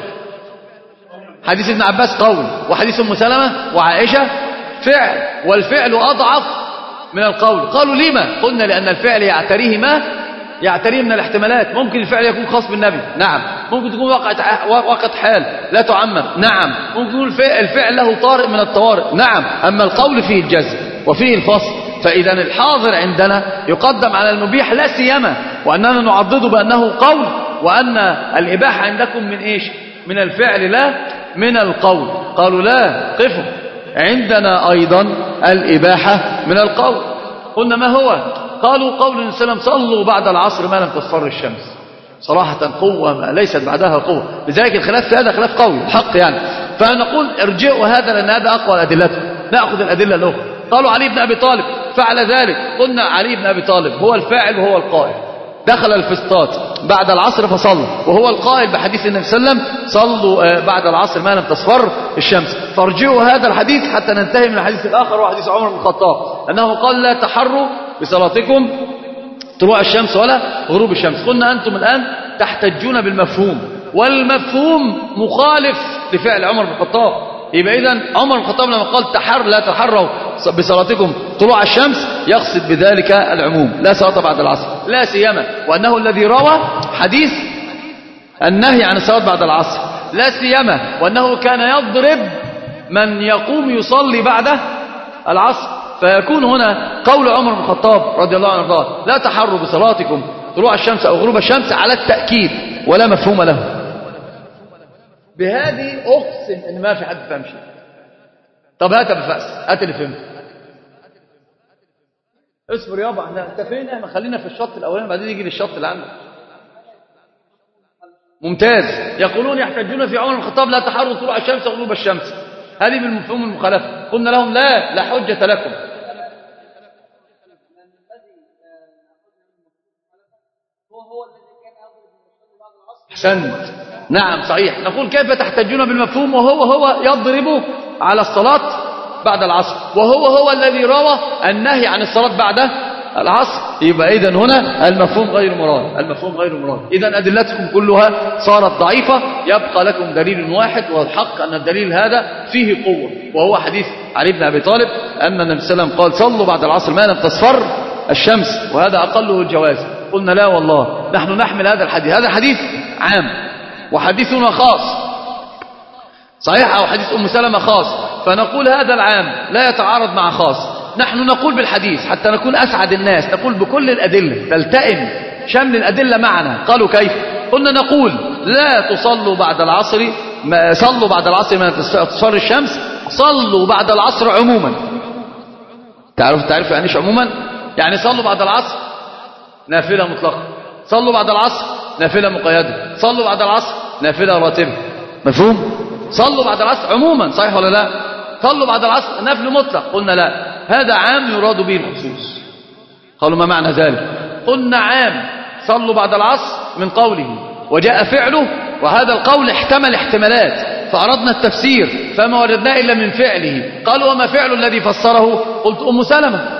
Speaker 1: حديث ابن عباس قول، وحديث أم سلمة وعائشة فعل، والفعل أضعف من القول. قالوا لما؟ قلنا لأن الفعل يعتريه ما يعتريه من الاحتمالات. ممكن الفعل يكون خاص بالنبي، نعم. ممكن تكون وقعة وقعة حال لا تعمم، نعم. ممكن يكون الفعل له طارئ من الطوارئ، نعم. أما القول فيه الجزم وفيه الفصل. فإذا الحاضر عندنا يقدم على المبيح، لا سيما وأننا نعضده بأنه قول، وأن الإباحة عندكم من إيش؟ من الفعل لا من القول. قالوا لا قفوا، عندنا أيضا الإباحة من القول. قلنا ما هو؟ قالوا قول النبي صلى الله عليه وسلم صلوا بعد العصر ما لم تصفر الشمس. صراحة قوة ما ليست بعدها قوة، لذلك الخلاف في هذا خلاف قوي حق يعني. فنقول ارجعوا هذا لأن هذا أقوى الأدلة، نأخذ الأدلة الأخرى. قالوا علي بن أبي طالب فعل ذلك. قلنا علي بن أبي طالب هو الفاعل وهو القائل، دخل الفسطاط بعد العصر فصلى، وهو القائل بحديث النبي صلى الله عليه وسلم صلوا بعد العصر ما لم تصفر الشمس. فارجعوا هذا الحديث حتى ننتهي من الحديث الآخر وهو حديث عمر بن الخطاب أنه قال لا تحروا بصلاتكم طلوع الشمس ولا غروب الشمس. قلنا أنتم الآن تحتجون بالمفهوم، والمفهوم مخالف لفعل عمر بن الخطاب. يبقى إذن عمر بن الخطاب لما قال تحر لا تحروا بصلاتكم طلوع الشمس يقصد بذلك العموم، لا صلاة بعد العصر، لا سيما وأنه الذي روى حديث النهي عن الصلاة بعد العصر، لا سيما وأنه كان يضرب من يقوم يصلي بعد العصر. فيكون هنا قول عمر بن الخطاب رضي الله عنه وارضاه لا تحروا بصلاتكم طلوع الشمس أو غروب الشمس على التأكيد ولا مفهوم له. بهذه أقسم إن ما في حد فهم شيء. طب هات بفأس، هات اللي فهمت. اصبر يابا، احنا انت فين؟ احنا خلينا في الشط الأولاني بعدين يجي للشط اللي عندك. ممتاز. يقولون يحتجون في عمر بن الخطاب لا تحروا طلوع الشمس وغروب الشمس، هذه بالمفهوم المخالفة. قلنا لهم لا لا حجة لكم. أحسنت، نعم صحيح. نقول كيف تحتجون بالمفهوم وهو هو يضرب على الصلاة بعد العصر، وهو هو الذي روى النهي عن الصلاة بعد العصر، يبقى إذن هنا المفهوم غير مراد، المفهوم غير مراد. إذن أدلتكم كلها صارت ضعيفة، يبقى لكم دليل واحد، والحق أن الدليل هذا فيه قوة، وهو حديث علي بن أبي طالب أن النبي صلى الله عليه وسلم قال صلوا بعد العصر ما لم تصفر الشمس، وهذا أقله الجواز. قلنا لا والله، نحن نحمل هذا الحديث، هذا الحديث عام وحديثنا خاص صحيح، أو حديث أم سلمة خاص، فنقول هذا العام لا يتعارض مع خاص. نحن نقول بالحديث حتى نكون أسعد الناس، نقول بكل الأدلة تلتئم شمل الأدلة معنا. قالوا كيف؟ قلنا نقول لا تصلوا بعد العصر، ما صلوا بعد العصر ما تصفر الشمس، صلوا بعد العصر عموما. تعرف تعرف يعني ايش عموما؟ يعني صلوا بعد العصر نافلة مطلقة، صلوا بعد العصر نافلة مقيدة، صلوا بعد العصر نافلة راتبة. مفهوم؟ صلوا بعد العصر عموما، صحيح ولا لا؟ صلوا بعد العصر نفل مطلق. قلنا لا، هذا عام يراد به الخصوص. قالوا ما معنى ذلك؟ قلنا عام صلوا بعد العصر من قوله وجاء فعله، وهذا القول احتمل احتمالات فأردنا التفسير فما وجدنا إلا من فعله. قالوا وما فعل الذي فسره؟ قلت أم سلمة.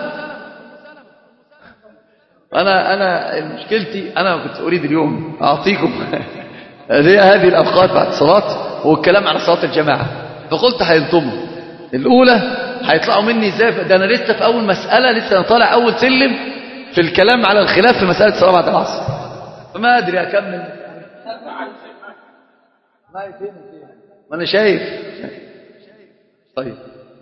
Speaker 1: أنا أنا مشكلتي أنا كنت أريد اليوم أعطيكم هذه الأوقات بعد الصلاة والكلام على صلاة الجماعة، فقلت هينطموا الأولى هيطلعوا مني ازاي؟ ده أنا لسه في أول مسألة، لسه أنا طالع أول سلم في الكلام على الخلاف في مسألة الصلاة بعد العصر، فما أدري أكمل. ما أنا شايف. طيب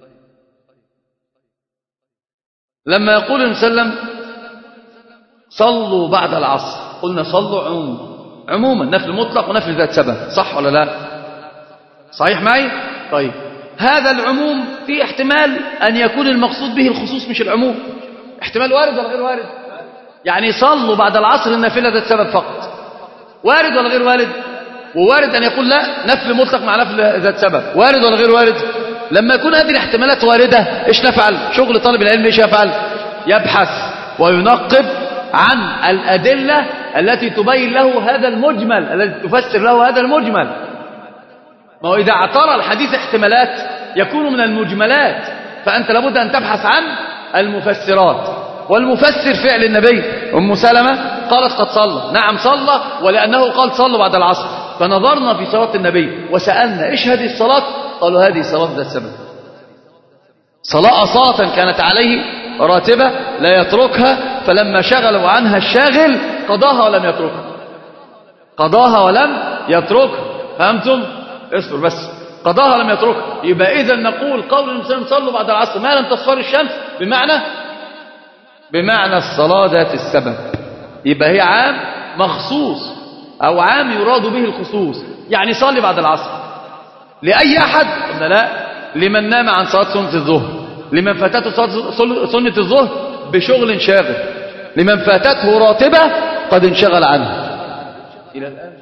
Speaker 1: لما يقول النبي صلى الله عليه وسلم صلوا بعد العصر، قلنا صلوا عموما، عموما نفل مطلق ونفل ذات سبب، صح ولا لا؟ صحيح معي؟ طيب هذا العموم في احتمال أن يكون المقصود به الخصوص مش العموم، احتمال وارد ولا غير وارد؟ يعني صلوا بعد العصر النافلة ذات سبب فقط، وارد ولا غير وارد؟ ووارد أن يقول لا نفل مطلق مع نفل ذات سبب، وارد ولا غير وارد؟ لما يكون هذه الاحتمالات واردة ايش نفعل؟ شغل طالب العلم ايش يفعل؟ يبحث وينقب عن الأدلة التي تبين له هذا المجمل، التي تفسر له هذا المجمل. ما هو إذا اعترى الحديث احتمالات يكون من المجملات، فأنت لابد أن تبحث عن المفسرات، والمفسر فعل النبي. أم سلمة قالت قد صلى، نعم صلى، ولأنه قال صلوا بعد العصر، فنظرنا في صلاة النبي وسألنا إيش هذه الصلاة؟ قالوا هذه صلاة ذات سبب، صلاة أصالة كانت عليه راتبة لا يتركها، فلما شغلوا عنها الشاغل قضاها ولم يتركها، قضاها ولم يتركها. فهمتم؟ اصبر بس، قضاها ولم يتركها. يبقى إذا نقول قول الإنسان صلوا بعد العصر ما لم تصفر الشمس بمعنى بمعنى الصلاة ذات السبب، يبقى هي عام مخصوص أو عام يراد به الخصوص. يعني صلي بعد العصر لأي أحد؟ قلنا لا، لمن نام عن صلاة سنة الظهر، لمن فاتته صلاة سنة الظهر بشغل شاغل، لمن فاتته راتبة قد انشغل عنه. إلى الآن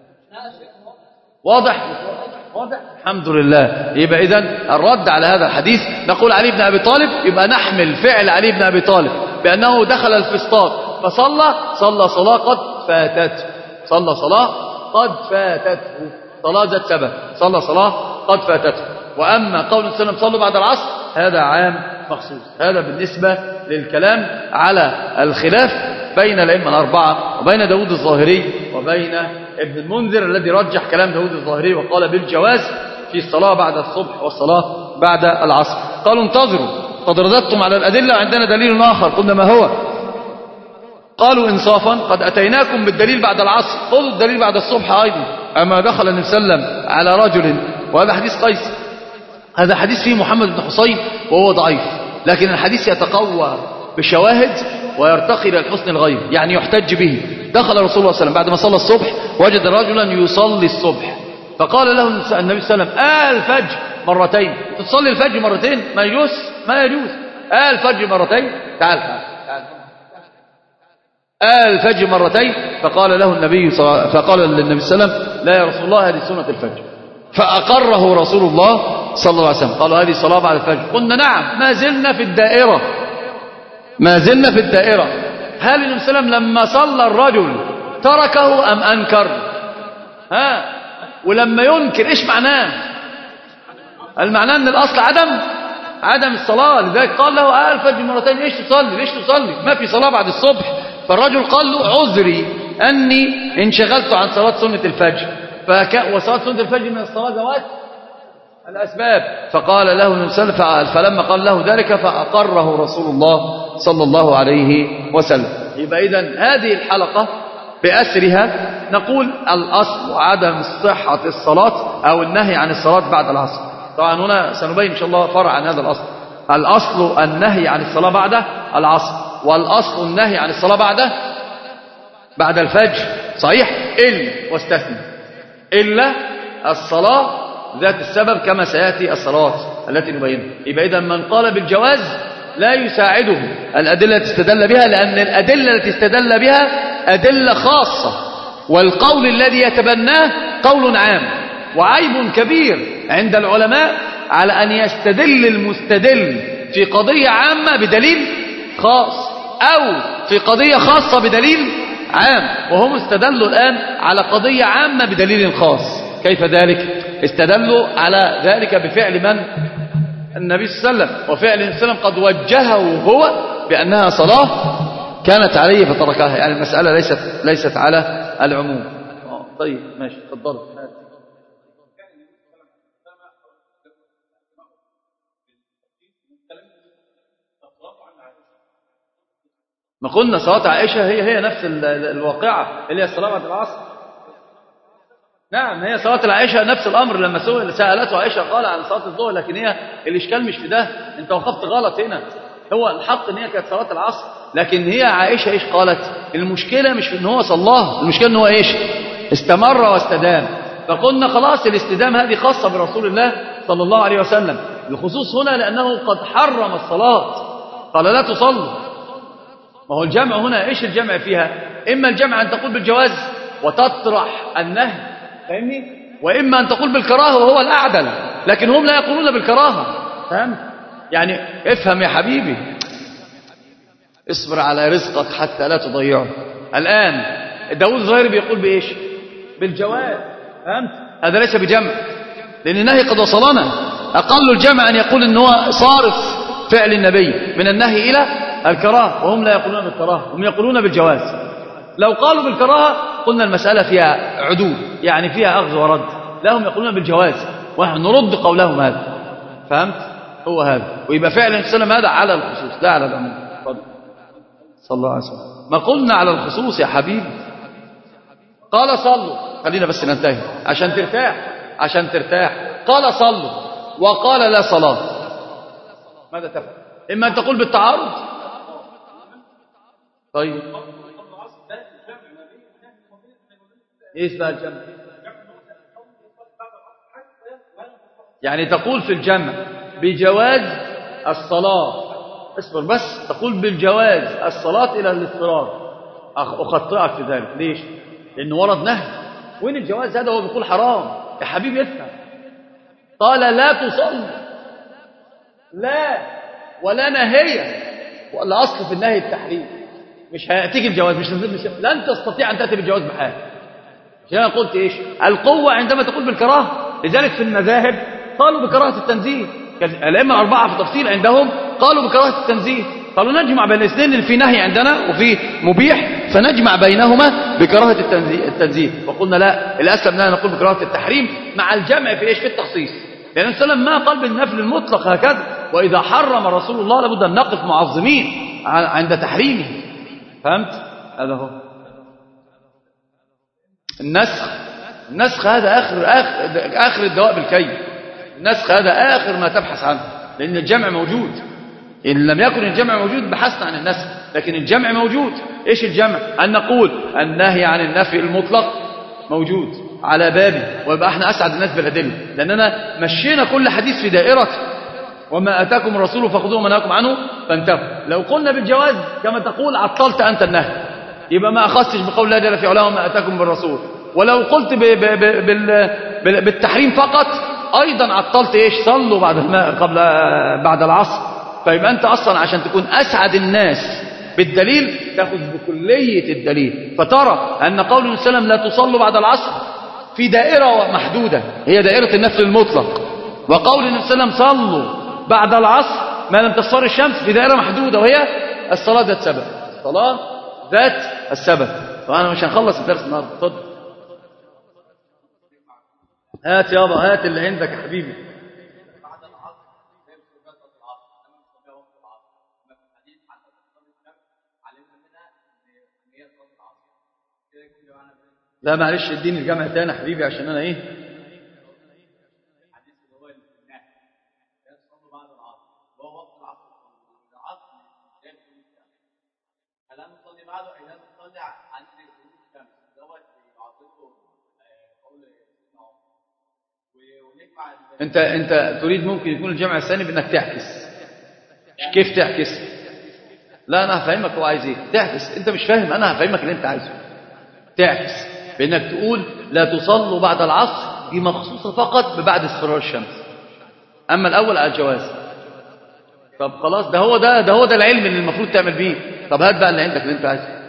Speaker 1: واضح؟ واضح؟ الحمد لله. يبقى إذن الرد على هذا الحديث نقول علي بن أبي طالب، يبقى نحمل فعل علي بن أبي طالب بأنه دخل الفسطاط فصلى، صلى صلاة قد فاتته، صلى صلاة قد فاتته، صلاة ذات سبب، صلى صلاة قد فاتته. وأما قول السلام صلوا بعد العصر هذا عام مخصوص. هذا بالنسبة للكلام على الخلاف بين الأئمة الأربعة وبين داود الظاهري وبين ابن المنذر الذي رجح كلام داود الظاهري وقال بالجواز في الصلاة بعد الصبح والصلاة بعد العصر. قالوا انتظروا قد رددتم على الأدلة وعندنا دليل آخر. قلنا ما هو؟ قالوا إنصافا قد أتيناكم بالدليل بعد العصر، خذوا الدليل بعد الصبح أيضا. أما دخل النبي صلى الله عليه وسلم على رجل، وهذا حديث قيس، هذا حديث فيه محمد بن حسين وهو ضعيف، لكن الحديث يتقوى بشواهد ويرتقي إلى الحسن الغيب، يعني يحتج به. دخل رسول الله صلى الله عليه وسلم بعد ما صلى الصبح وجد رجلا يصلي الصبح، فقال له النبي صلى الله عليه وسلم آه الفجر مرتين، تصلي الفجر مرتين؟ ما يجوز، ما يجوز. آه الفجر مرتين، تعال تعال تعال آه الفجر مرتين. فقال له النبي صلى فقال للنبي صلى الله عليه وسلم لا يا رسول الله هذه سنة الفجر، فأقره رسول الله صلى الله عليه وسلم. قالوا هذه صلاة بعد الفجر. قلنا نعم، ما زلنا في الدائرة، ما زلنا في الدائرة. هل النبي صلى الله عليه وسلم لما صلى الرجل تركه أم أنكر؟ ها، ولما ينكر إيش معناه؟ المعنى أن الأصل عدم عدم الصلاة. لذلك قال له آه الفجر مرتين، ليش تصلي ليش تصلي ما في صلاة بعد الصبح. فالرجل قال له عذري أني انشغلت عن صلاة سنة الفجر، فك... وصلاة سنة الفجر من الصلاة ذوات الأسباب. فقال له النبي صلى الله عليه وسلم، فلما قال له ذلك فأقره رسول الله صلى الله عليه وسلم. يبقى إذن هذه الحلقة بأسرها نقول الأصل عدم صحة الصلاة أو النهي عن الصلاة بعد العصر. طبعا هنا سنبين إن شاء الله فرع عن هذا الأصل. الأصل النهي عن الصلاة بعد العصر، والأصل النهي عن الصلاة بعد بعد الفجر. صحيح؟ إلا واستثنى إلا الصلاة ذات السبب كما سيأتي الصلوات التي نبينها. يبقى إذا من قال بالجواز لا يساعده الأدلة التي استدل بها، لأن الأدلة التي استدل بها أدلة خاصة، والقول الذي يتبناه قول عام. وعيب كبير عند العلماء على أن يستدل المستدل في قضية عامة بدليل خاص، أو في قضية خاصة بدليل عام. وهم استدلوا الآن على قضية عامة بدليل خاص. كيف ذلك؟ استدلوا على ذلك بفعل من؟ النبي صلى الله عليه وسلم. وفعل النبي صلى الله عليه وسلم قد وجهه هو بأنها صلاة كانت عليه فتركها. يعني المسألة ليست ليست على العموم. طيب ماشي، تفضل. ما قلنا صلاة عائشة هي هي نفس الواقعة اللي هي الصلاة بعد العصر. نعم، هي صلاة العائشة نفس الأمر. لما سألته عائشة قال عن صلاة الظهر، لكن هي الإشكال مش في ده، أنت وقفت غلط هنا. هو الحق إن هي كانت صلاة العصر، لكن هي عائشة إيش قالت؟ المشكلة مش في إن هو صلاها، المشكلة إن هو إيش؟ استمر واستدام. فقلنا خلاص الاستدام هذه خاصة برسول الله صلى الله عليه وسلم. الخصوص هنا لأنه قد حرم الصلاة، قال لا تصلوا. ما هو الجمع هنا إيش الجمع فيها؟ إما الجمع أن تقول بالجواز وتطرح النهي، فاهمني؟ وإما أن تقول بالكراهة وهو الأعدل، لكن هم لا يقولون بالكراهة. فهم؟ يعني افهم يا حبيبي، اصبر على رزقك حتى لا تضيعه. الآن داود الظاهري بيقول بإيش؟ بالجواز. فهمت؟ هذا ليس بجمع، لأن النهي قد وصلنا. أقل الجمع أن يقول إن هو صارف فعل النبي من النهي إلى الكراهة، وهم لا يقولون بالكراهة، هم يقولون بالجواز. لو قالوا بالكراهة قلنا المسألة فيها عدول، يعني فيها أخذ ورد. لهم يقولون بالجواز ونحن نرد قولهم هذا. فهمت؟ هو هذا. ويبقى فعل النبي صلى الله عليه وسلم هذا على الخصوص لا على العموم. صلى الله عليه وسلم. ما قلنا على الخصوص يا حبيبي. قال صلوا، خلينا بس ننتهي عشان ترتاح عشان ترتاح. قال صلوا وقال لا صلاة، ماذا تفعل؟ إما أن تقول بالتعارض. طيب ايش بقى الجمع؟ يعني تقول في الجمع بجواز الصلاة، اصبر بس، تقول بالجواز الصلاة إلى الاضطرار. أخطئك في ذلك. ليش؟ لأنه ورد نهي. وين الجواز هذا؟ هو بيقول حرام يا حبيبي. افهم، قال لا تصلي، لا ولا نهي، ولا أصل في النهي التحريم. مش هيأتيك الجواز، مش, مش لن تستطيع أن تأتي بالجواز بحال. عشان أنا قلت إيش؟ القوة عندما تقول بالكراهة. لذلك في المذاهب قالوا بكراهة التنزيه. الأئمة الأربعة في التفصيل عندهم قالوا بكراهة التنزيه. قالوا نجمع بين الاثنين، اللي في نهي عندنا وفي مبيح، فنجمع بينهما بكراهة التنزيه. وقلنا لا، الأسلم لنا نقول بكراهة التحريم مع الجمع في إيش؟ في التخصيص. لأن النبي صلى الله عليه وسلم ما قال بالنفل المطلق هكذا. وإذا حرم رسول الله لابد أن نقف معظمين عند تحريمه. فهمت؟ هذا هو النسخ. النسخ هذا آخر, آخر, آخر الدواء بالكي. النسخ هذا آخر ما تبحث عنه، لأن الجمع موجود. إن لم يكن الجمع موجود بحثنا عن النسخ، لكن الجمع موجود. إيش الجمع؟ أن نقول النهي عن النفي المطلق موجود على بابي، ويبقى احنا أسعد الناس بالأدلة، لأننا مشينا كل حديث في دائرته. وما أتاكم الرسول فخذوه وما نهاكم عنه فانتهوا. لو قلنا بالجواز كما تقول عطلت أنت النهي، يبقى ما أخذتش بقول الله جل في علاه وما أتاكم بالرسول. ولو قلت ب ب ب بال بالتحريم فقط أيضا عطلت إيش؟ صلوا بعد الماء قبل بعد العصر. فيبقى أنت أصلا عشان تكون أسعد الناس بالدليل تأخذ بكلية الدليل، فترى أن قول النبي صلى الله عليه وسلم لا تصلوا بعد العصر في دائرة محدودة، هي دائرة النفل المطلق. وقول النبي صلى الله عليه وسلم صلوا بعد العصر ما لم تصفر الشمس في دائرة محدودة، وهي الصلاة ذات سبب. الصلاة ذات السبب. طبعا مش هنخلص الدرس النهارده. اتفضل. هات يابا، هات اللي عندك يا حبيبي. لا معلش اديني الجمع تاني يا حبيبي عشان انا ايه. انت انت تريد ممكن يكون الجمع الثاني بانك تعكس. كيف تعكس؟ لا انا هفهمك هو عايز ايه. تعكس انت مش فاهم، انا هفهمك اللي انت عايزه. تعكس بانك تقول لا تصلوا بعد العصر، دي مخصوصه فقط ببعد اصفرار الشمس، اما الاول على الجواز. طب خلاص، ده هو ده ده هو ده العلم اللي المفروض تعمل بيه. طب هات بقى اللي عندك اللي انت عايزه.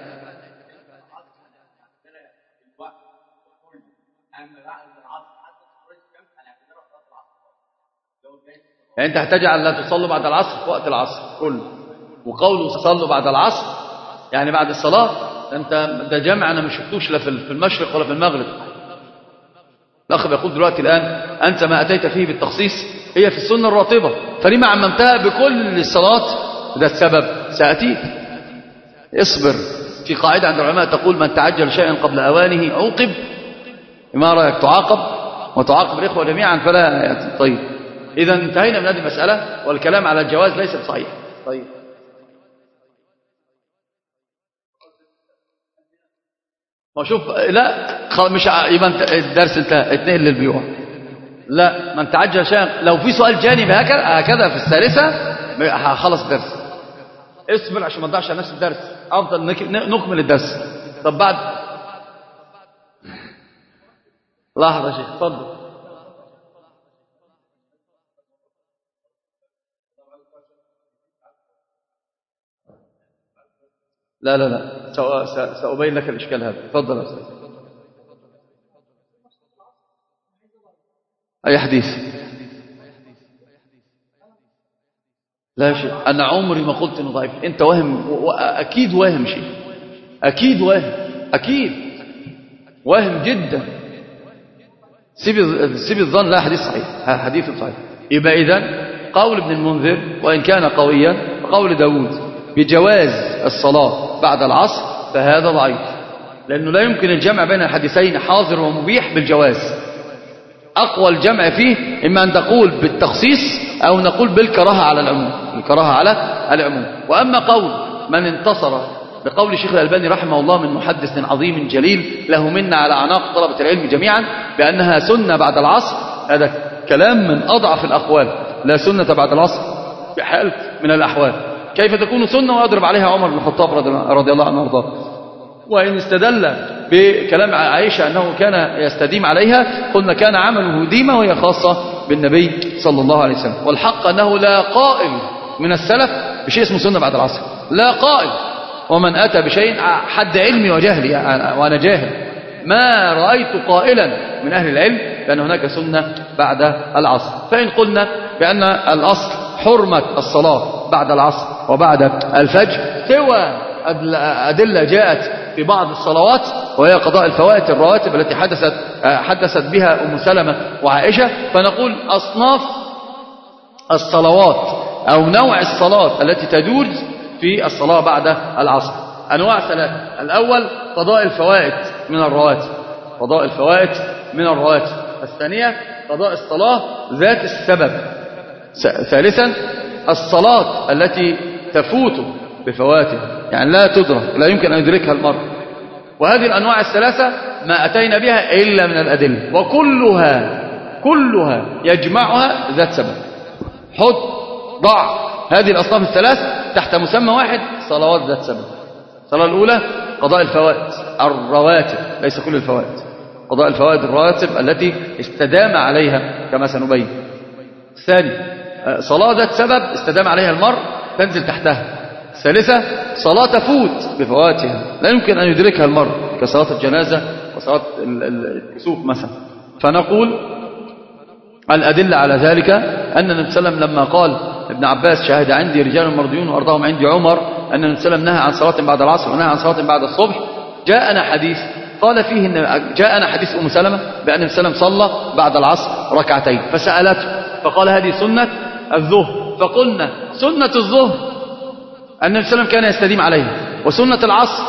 Speaker 1: يعني انت هتجعل لا تصلوا بعد العصر في وقت العصر كله، وقوله صلوا بعد العصر يعني بعد الصلاة. انت ده جمع انا ما شفتوش لا في المشرق ولا في المغرب. الاخ بيقول دلوقتي الان انت ما اتيت فيه بالتخصيص هي في السنه الراتبه، فلما عممتها بكل الصلاه؟ ده السبب ساتيك. اصبر. في قاعده عند العلماء تقول من تعجل شيئا قبل اوانه عوقب. ما رايك تعاقب وتعاقب الاخوه جميعا فلا يأتي. طيب اذا انتهينا من هذه المساله، والكلام على الجواز ليس بصحيح. طيب ما شوف، لا مش يبقى الدرس انتهى، اتنقل للبيوع. لا من تعجل شيئا، لو في سؤال جانبي هكذا هكذا في الثالثه هخلص الدرس. اصبر عشان ما تضيعش على نفس الدرس، افضل نكمل الدرس. طب بعد لحظه يا شيخ اتفضل. لا لا لا سأبين لك الإشكال هذا. تفضل يا أستاذ. أي حديث؟ لا شيء، أنا عمري ما قلت إنه ضعيف. أنت واهم، أكيد واهم شيء، أكيد واهم، أكيد واهم جدا. سيب سيب الظن. لا حديث صحيح، حديث صحيح. يبقى إذن قول ابن المنذر وإن كان قويا، قول داود بجواز الصلاة بعد العصر فهذا ضعيف، لأنه لا يمكن الجمع بين الحديثين حاضر ومبيح بالجواز. أقوى الجمع فيه إما أن تقول بالتخصيص أو نقول بالكراهة على العموم، الكراهة على العموم. وأما قول من انتصر بقول الشيخ الألباني رحمه الله من محدث عظيم جليل له منا على أعناق طلبة العلم جميعا بأنها سنة بعد العصر، هذا كلام من أضعف الأقوال. لا سنة بعد العصر بحال من الأحوال. كيف تكون سنة ويضرب عليها عمر بن الخطاب رضي الله عنه وارضاه؟ وإن استدل بكلام عائشة أنه كان يستديم عليها قلنا كان عمله ديمة وهي خاصة بالنبي صلى الله عليه وسلم. والحق أنه لا قائل من السلف بشيء اسمه سنة بعد العصر، لا قائل. ومن أتى بشيء حد علمي وجهلي وأنا جاهل ما رأيت قائلا من أهل العلم بأن هناك سنة بعد العصر. فإن قلنا بأن الأصل حرمة الصلاة بعد العصر وبعد الفجر سوى أدلة جاءت في بعض الصلوات وهي قضاء الفوائت الرواتب التي حدثت حدثت بها أم سلمة وعائشة، فنقول أصناف الصلوات أو نوع الصلاة التي تجوز في الصلاة بعد العصر أنواع ثلاثة. الأول قضاء الفوائت من الرواتب، قضاء الفوائت من الرواتب. الثانية قضاء الصلاة ذات السبب. ثالثا الصلاة التي تفوت بفواتها، يعني لا تدرك، لا يمكن أن يدركها المرء. وهذه الأنواع الثلاثة ما أتينا بها إلا من الأدلة، وكلها كلها يجمعها ذات سبب. حط ضع هذه الأصناف الثلاث تحت مسمى واحد، صلوات ذات سبب. الصلاة الأولى قضاء الفوائت الرواتب، ليس كل الفوائت، قضاء الفوائت الرواتب التي استدام عليها كما سنبين. الثاني صلاة ذات سبب استدام عليها المرء تنزل تحتها. الثالثة صلاة تفوت بفواتها لا يمكن أن يدركها المرء كصلاة الجنازة وصلاة الكسوف مثلا. فنقول الأدلة على ذلك أن النبي صلى الله عليه وسلم لما قال ابن عباس شاهد عندي رجال مرضيون وأرضاهم عندي عمر أن النبي صلى الله عليه وسلم نهى عن صلاة بعد العصر ونهى عن صلاة بعد الصبح. جاءنا حديث قال فيه إن جاءنا حديث أم سلمة بأن النبي صلى الله عليه وسلم صلى بعد العصر ركعتين، فسألته فقال هذه سنة الظهر، فقلنا سنة الظهر أن النبي صلى الله عليه وسلم كان يستديم عليها، وسنة العصر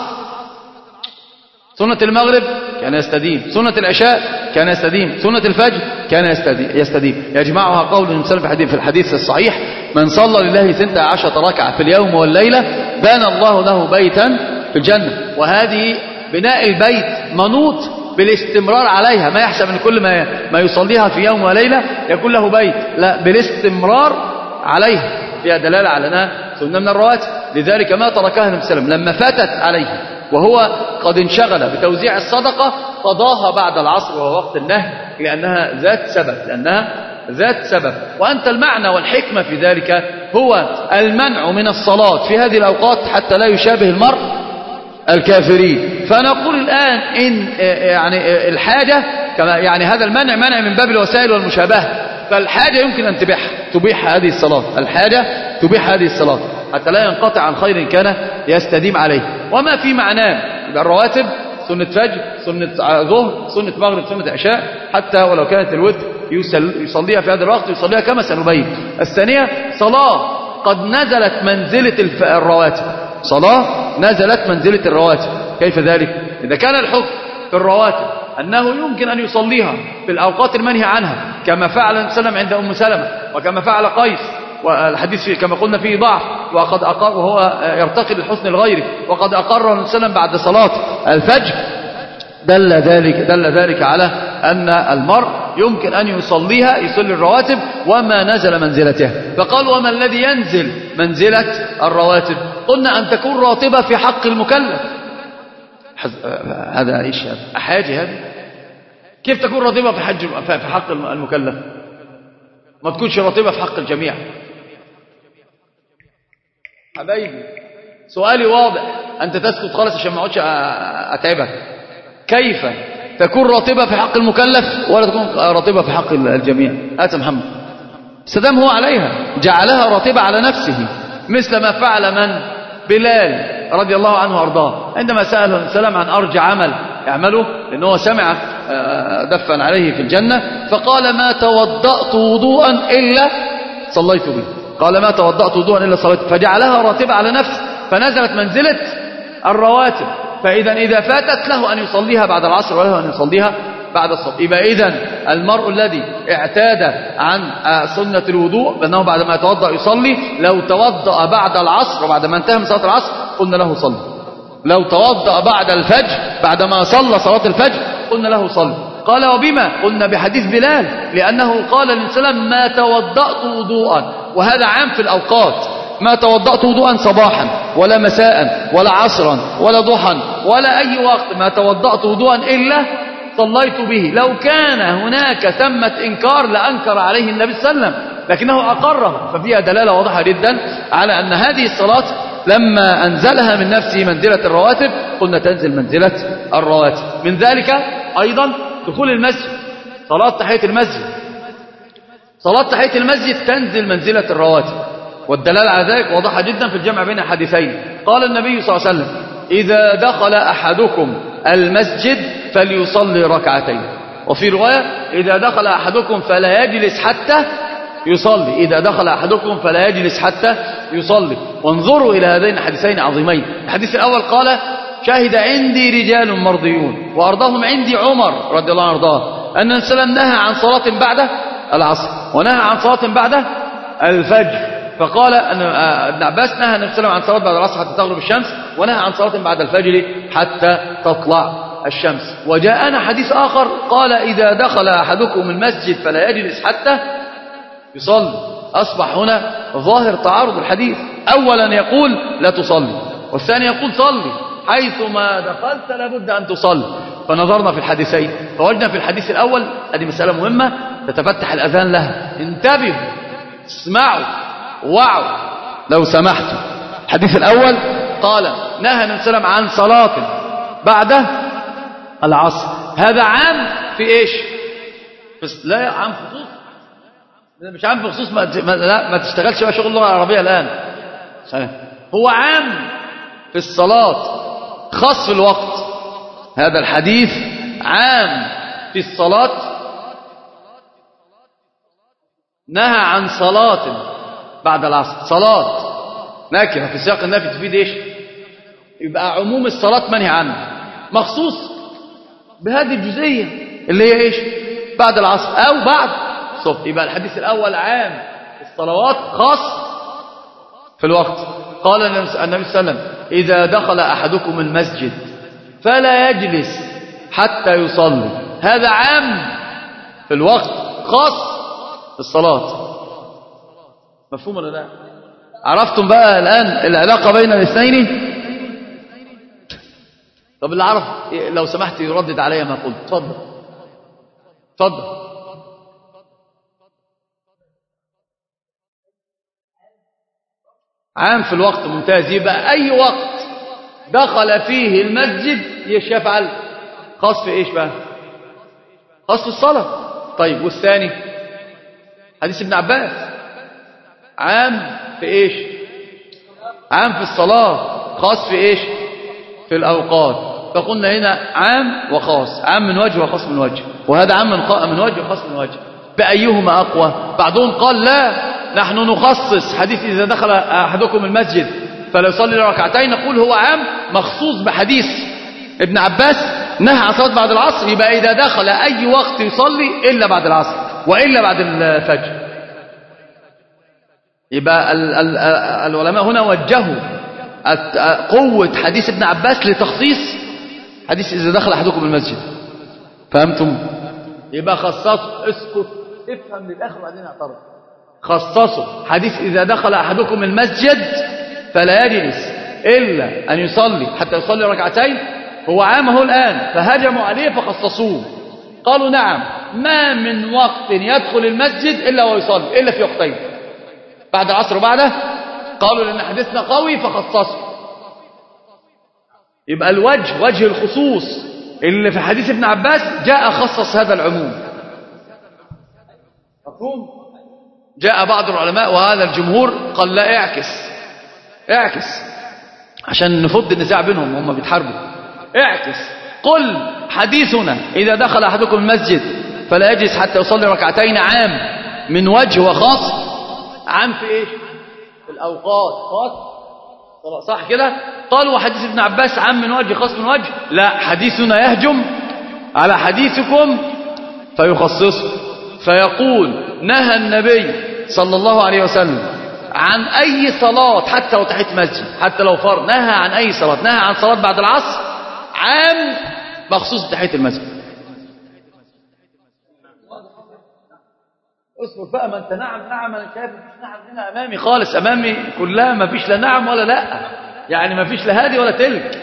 Speaker 1: سنة المغرب كان يستديم، سنة العشاء كان يستديم، سنة الفجر كان يستديم. يجمعها قول النبي صلى الله عليه وسلم في الحديث الصحيح: من صلى لله ثنتا عشرة ركعة في اليوم والليلة بنى الله له بيتا في الجنة. وهذه بناء البيت منوط بالاستمرار عليها، ما يحسب ان كل ما ما يصليها في يوم وليلة يكون له بيت، لا، بالاستمرار عليها، فيها دلالة على أنها سنة من الرواتب. لذلك ما تركها النبي صلى الله عليه وسلم لما فاتت عليه وهو قد انشغل بتوزيع الصدقة قضاها بعد العصر وهو وقت النهي، لأنها ذات سبب لأنها ذات سبب. وأنت المعنى والحكمة في ذلك هو المنع من الصلاة في هذه الأوقات حتى لا يشابه المرء الكافرين. فنقول الآن إن يعني الحاجة كما يعني هذا المنع منع من باب الوسائل والمشابهة، فالحاجة يمكن أن تبيح تبيح هذه الصلاة، الحاجة تبيح هذه الصلاة حتى لا ينقطع عن خير كان يستديم عليه. وما في معناه يبقى الرواتب سنة فجر، سنة ظهر، سنة مغرب، سنة عشاء، حتى ولو كانت الوتر يصليها في هذا الوقت يصليها كما سنبين. الثانية صلاة قد نزلت منزلة الرواتب، صلاة نزلت منزلة الرواتب. كيف ذلك؟ إذا كان الحكم في الرواتب أنه يمكن أن يصليها في الأوقات المنهي عنها كما فعل النبي صلى الله عليه وسلم عند أم سلمة وكما فعل قيس، والحديث فيه كما قلنا فيه ضعف، وقد أقر وهو يرتقي للحسن الغيري، وقد أقر النبي صلى الله عليه وسلم بعد صلاة الفجر، دل ذلك دل ذلك على أن المرء يمكن أن يصليها يصلي الرواتب وما نزل منزلتها. فقال وما الذي ينزل منزلة الرواتب؟ قلنا أن تكون راتبة في حق المكلف. هذا إيش هذا؟ أحاجي هذا؟ كيف تكون راتبة في حج في حق المكلف؟ ما تكونش راتبة في حق الجميع. حبايبي سؤالي واضح، أنت تسكت خالص عشان ما اقعدش أتعبك. كيف تكون راتبة في حق المكلف ولا تكون راتبة في حق الجميع؟ هات محمد. سدام هو عليها جعلها راتبة على نفسه، مثل ما فعل من؟ بلال رضي الله عنه وارضاه، عندما سأله السلام عن أرجى عمل يعمله، لأنه سمع دفا عليه في الجنة، فقال ما توضأت وضوءا إلا صليت به، قال ما توضأت وضوءا إلا صليت، فجعلها راتبة على نفسه، فنزلت منزلة الرواتب. فإذا إذا فاتت له أن يصليها بعد العصر وله أن يصليها بعد الصبح. يبقى إذن المرء الذي اعتاد عن سنة الوضوء بأنه بعد ما يتوضأ يصلي، لو توضأ بعد العصر وبعد ما انتهى من صلاة العصر قلنا له صلي. لو توضأ بعد الفجر بعدما صلى صلاة الفجر قلنا له صلي. قال وبما؟ قلنا بحديث بلال، لأنه قال للسلام ما توضأت وضوءا، وهذا عام في الأوقات، ما توضأت وضوءا صباحا ولا مساء ولا عصرا ولا ضحى ولا أي وقت، ما توضأت وضوءا إلا صليت به. لو كان هناك ثمة إنكار لأنكر عليه النبي صلى الله عليه وسلم، لكنه أقره، ففيها دلالة واضحة جدا على أن هذه الصلاة لما أنزلها من نفسه منزلة الرواتب قلنا تنزل منزلة الرواتب. من ذلك أيضا دخول المسجد، صلاة تحية المسجد، صلاة تحية المسجد تنزل منزلة الرواتب، والدلالة على ذلك واضحة جدا في الجمع بين الحديثين. قال النبي صلى الله عليه وسلم إذا دخل أحدكم المسجد فليصلي ركعتين، وفي رواية إذا دخل أحدكم فلا يجلس حتى يصلي، إذا دخل أحدكم فلا يجلس حتى يصلي. وانظروا إلى هذين الحديثين عظيمين. الحديث الأول قال شاهد عندي رجال مرضيون وأرضاهم عندي عمر رضي الله عنه وارضاه أن النبي صلى الله عليه وسلم نهى عن صلاة بعد العصر ونهى عن صلاة بعد الفجر. فقال أن ابن عباس نهى النبي صلى الله عليه وسلم عن صلاة بعد العصر حتى تغرب الشمس، ونهى عن صلاة بعد الفجر حتى تطلع الشمس. وجاءنا حديث آخر قال إذا دخل أحدكم المسجد فلا يجلس حتى يصلي. أصبح هنا ظاهر تعارض الحديث، أولا يقول لا تصلي، والثاني يقول صلي، حيثما دخلت لابد أن تصلي. فنظرنا في الحديثين فوجدنا في الحديث الأول، هذه مسألة مهمة تتفتح الأذان لها، انتبهوا اسمعوا وعوا لو سمحتوا. الحديث الأول قال نهى النبي صلى الله عليه وسلم عن صلاة بعد العصر، هذا عام في إيش؟ بس لا عام خصوص، مش عام بخصوص ما, ما, لا ما تشتغلش بقى شغل اللغة العربية الآن. هو عام في الصلاة خاص في الوقت. هذا الحديث عام في الصلاة، نهى عن صلاة بعد العصر. صلاة نكرة في سياق النفي تفيد ايش؟ يبقى عموم الصلاة منهي عنه، مخصوص بهذه الجزئية اللي هي ايش؟ بعد العصر او بعد الصبح. يبقى الحديث الاول عام في الصلوات خاص في الوقت. قال النبي صلى الله عليه وسلم اذا دخل احدكم المسجد فلا يجلس حتى يصلي. هذا عام في الوقت خاص في الصلاة. مفهوم ولا لا؟ عرفتم بقى الآن العلاقة بين الاثنين؟ طب اللي عرف لو سمحت يردد علي ما قلت. تفضل تفضل. عام في الوقت، ممتاز. يبقى أي وقت دخل فيه المسجد يفعل خاص في إيش بقى؟ خاص في الصلاة. طيب والثاني حديث ابن عباس عام في إيش؟ عام في الصلاة خاص في إيش؟ في الأوقات. فقلنا هنا عام وخاص، عام من وجه وخاص من وجه، وهذا عام من وجه وخاص من وجه. بأيهما أقوى؟ بعضهم قال لا، نحن نخصص حديث إذا دخل أحدكم المسجد فلا يصلي ركعتين، نقول هو عام مخصوص بحديث ابن عباس نهى عن صلاة بعد العصر. يبقى إذا دخل أي وقت يصلي إلا بعد العصر وإلا بعد الفجر. يبقى ال ال العلماء هنا وجهوا قوة حديث ابن عباس لتخصيص حديث إذا دخل أحدكم المسجد. فهمتم؟ يبقى خصصوا. اسكت افهم للآخر وبعدين اعترض. خصصوا حديث إذا دخل أحدكم المسجد فلا يجلس إلا أن يصلي حتى يصلي ركعتين. هو عامه الآن فهجموا عليه فخصصوه. قالوا نعم، ما من وقت يدخل المسجد إلا ويصلي إلا في وقتين، بعد العصر وبعده. قالوا لأن حديثنا قوي فخصصوا. يبقى الوجه وجه الخصوص اللي في حديث ابن عباس جاء خصص هذا العموم. مفهوم؟ جاء بعض العلماء وهذا الجمهور قال لا، اعكس اعكس عشان نفض النزاع بينهم وهم بيتحاربوا. اعكس، قل حديثنا إذا دخل أحدكم المسجد فلا يجلس حتى يصلي ركعتين عام من وجه وخاص. عام في ايش؟ في الأوقات خاص. صح كده؟ قالوا وحديث ابن عباس عام من وجه خاص من وجه. لا، حديثنا يهجم على حديثكم فيخصصه، فيقول نهى النبي صلى الله عليه وسلم عن أي صلاة حتى لو تحت مسجد، حتى لو فرض، نهى عن أي صلاة، نهى عن صلاة بعد العصر عام مخصوص بتحية المسجد. اصبر بقى، ما انت نعم نعم انا شايف مفيش نعم هنا امامي خالص، امامي كلها ما فيش لا نعم ولا لا، يعني ما فيش لا هادي ولا تلك.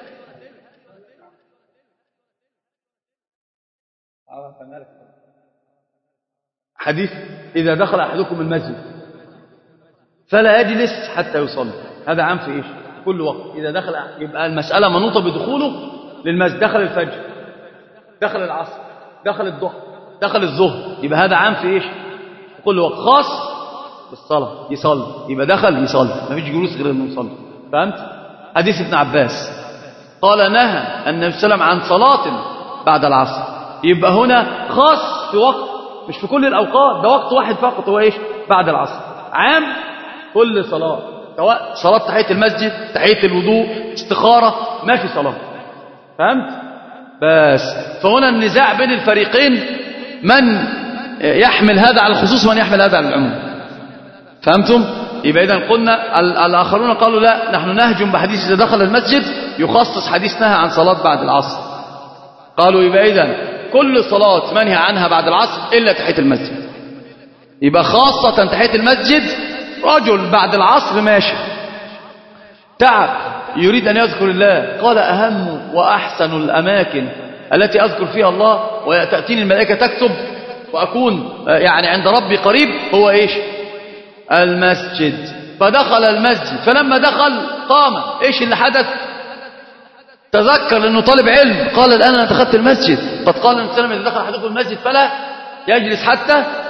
Speaker 1: حديث إذا دخل أحدكم المسجد فلا يجلس حتى يصلي، هذا عام في إيش؟ كل وقت. إذا دخل يبقى المسألة منوطة بدخوله للمسجد. دخل الفجر، دخل العصر، دخل الضحى، دخل الظهر، يبقى هذا عام في إيش؟ كل وقت. خاص بالصلاة، يصلي، يبقى دخل يصلي، ما فيش جلوس غير انه يصلي. فهمت؟ حديث ابن عباس قال نهى النبي صلى الله عليه وسلم عن صلاة بعد العصر، يبقى هنا خاص في وقت، مش في كل الأوقات، ده وقت واحد فقط هو إيش؟ بعد العصر. عام كل صلاة، سواء صلاة تحية المسجد، تحية الوضوء، استخارة، ما في صلاة. فهمت؟ بس فهنا النزاع بين الفريقين، من يحمل هذا على الخصوص ومن يحمل هذا على العموم. فهمتم؟ يبقى إذن قلنا الآخرون قالوا لا، نحن نهجم بحديث إذا دخل المسجد يخصص حديث نهى عن صلاة بعد العصر. قالوا يبقى إذن كل صلاة منهي عنها بعد العصر إلا تحية المسجد. يبقى خاصة تحية المسجد، رجل بعد العصر ماشي تعب يريد أن يذكر الله، قال أهم وأحسن الأماكن التي أذكر فيها الله وتأتيني الملائكة تكتب وأكون يعني عند ربي قريب هو إيش؟ المسجد. فدخل المسجد، فلما دخل قام، إيش اللي حدث؟ تذكر لأنه طالب علم، قال الآن أنا دخلت المسجد، قد قال النبي صلى الله عليه وسلم إذا دخل أحدكم المسجد فلا يجلس حتى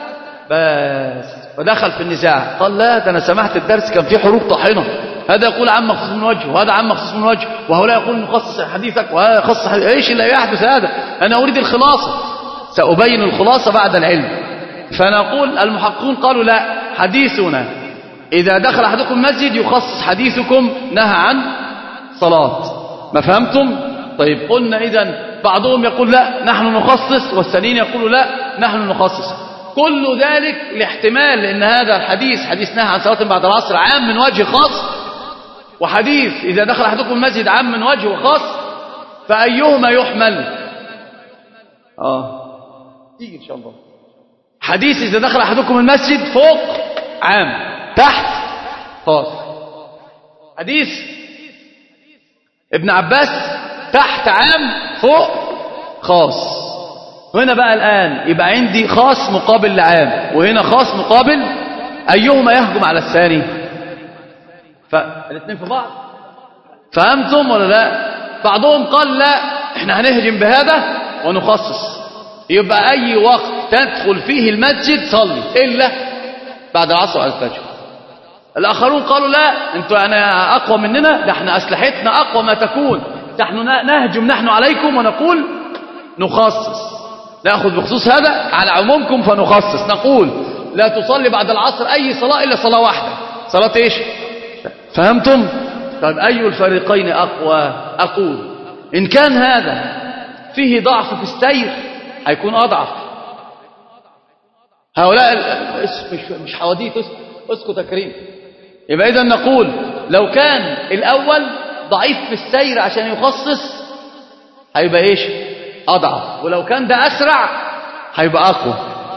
Speaker 1: بس فدخل في النزاع قال لا ده أنا سمعت الدرس كان فيه حروب طاحنة، هذا يقول عام مخصوص من وجه وهذا عام مخصوص من وجه وهؤلاء يقول نخصص حديثك وهذا يخصص حديث. ايش اللي يحدث هذا؟ أنا أريد الخلاصة، سأبين الخلاصة بعد العلم. فنقول المحققون قالوا لا، حديثنا إذا دخل أحدكم المسجد يخصص حديثكم نهى عن صلاة. ما فهمتم؟ طيب قلنا إذن بعضهم يقول لا نحن نخصص والثانيين يقولوا لا نحن نخصص. كل ذلك لاحتمال لأن هذا الحديث حديث نهى عن صلاة بعد العصر عام من وجه خاص، وحديث إذا دخل أحدكم المسجد عام من وجه وخاص، فأيهما يحمل؟ آه تيجي إن شاء الله. حديث إذا دخل أحدكم المسجد فوق عام تحت خاص. حديث ابن عباس تحت عام فوق خاص. هنا بقى الآن يبقى عندي خاص مقابل لعام، وهنا خاص مقابل، أيهما يهجم على الثاني؟ فالاثنين في بعض. فهمتم ولا لا؟ بعضهم قال لا احنا هنهجم بهذا ونخصص، يبقى أي وقت تدخل فيه المسجد صلي إلا بعد العصر على الفجر. الآخرون قالوا لا انتوا أنا أقوى مننا، ده احنا أسلحتنا أقوى ما تكون، نحن نهجم نحن عليكم ونقول نخصص، نأخذ بخصوص هذا على عمومكم فنخصص، نقول لا تصلي بعد العصر أي صلاة إلا صلاة واحدة، صلاة إيش؟ فهمتم؟ طيب أي الفريقين أقوى؟ أقول إن كان هذا فيه ضعف في السير هيكون أضعف. هؤلاء مش مش حواديت، اسكت يا كريم. يبقى إذا نقول لو كان الأول ضعيف في السير عشان يخصص هيبقى إيش؟ أضعف، ولو كان ده أسرع هيبقى أقوى.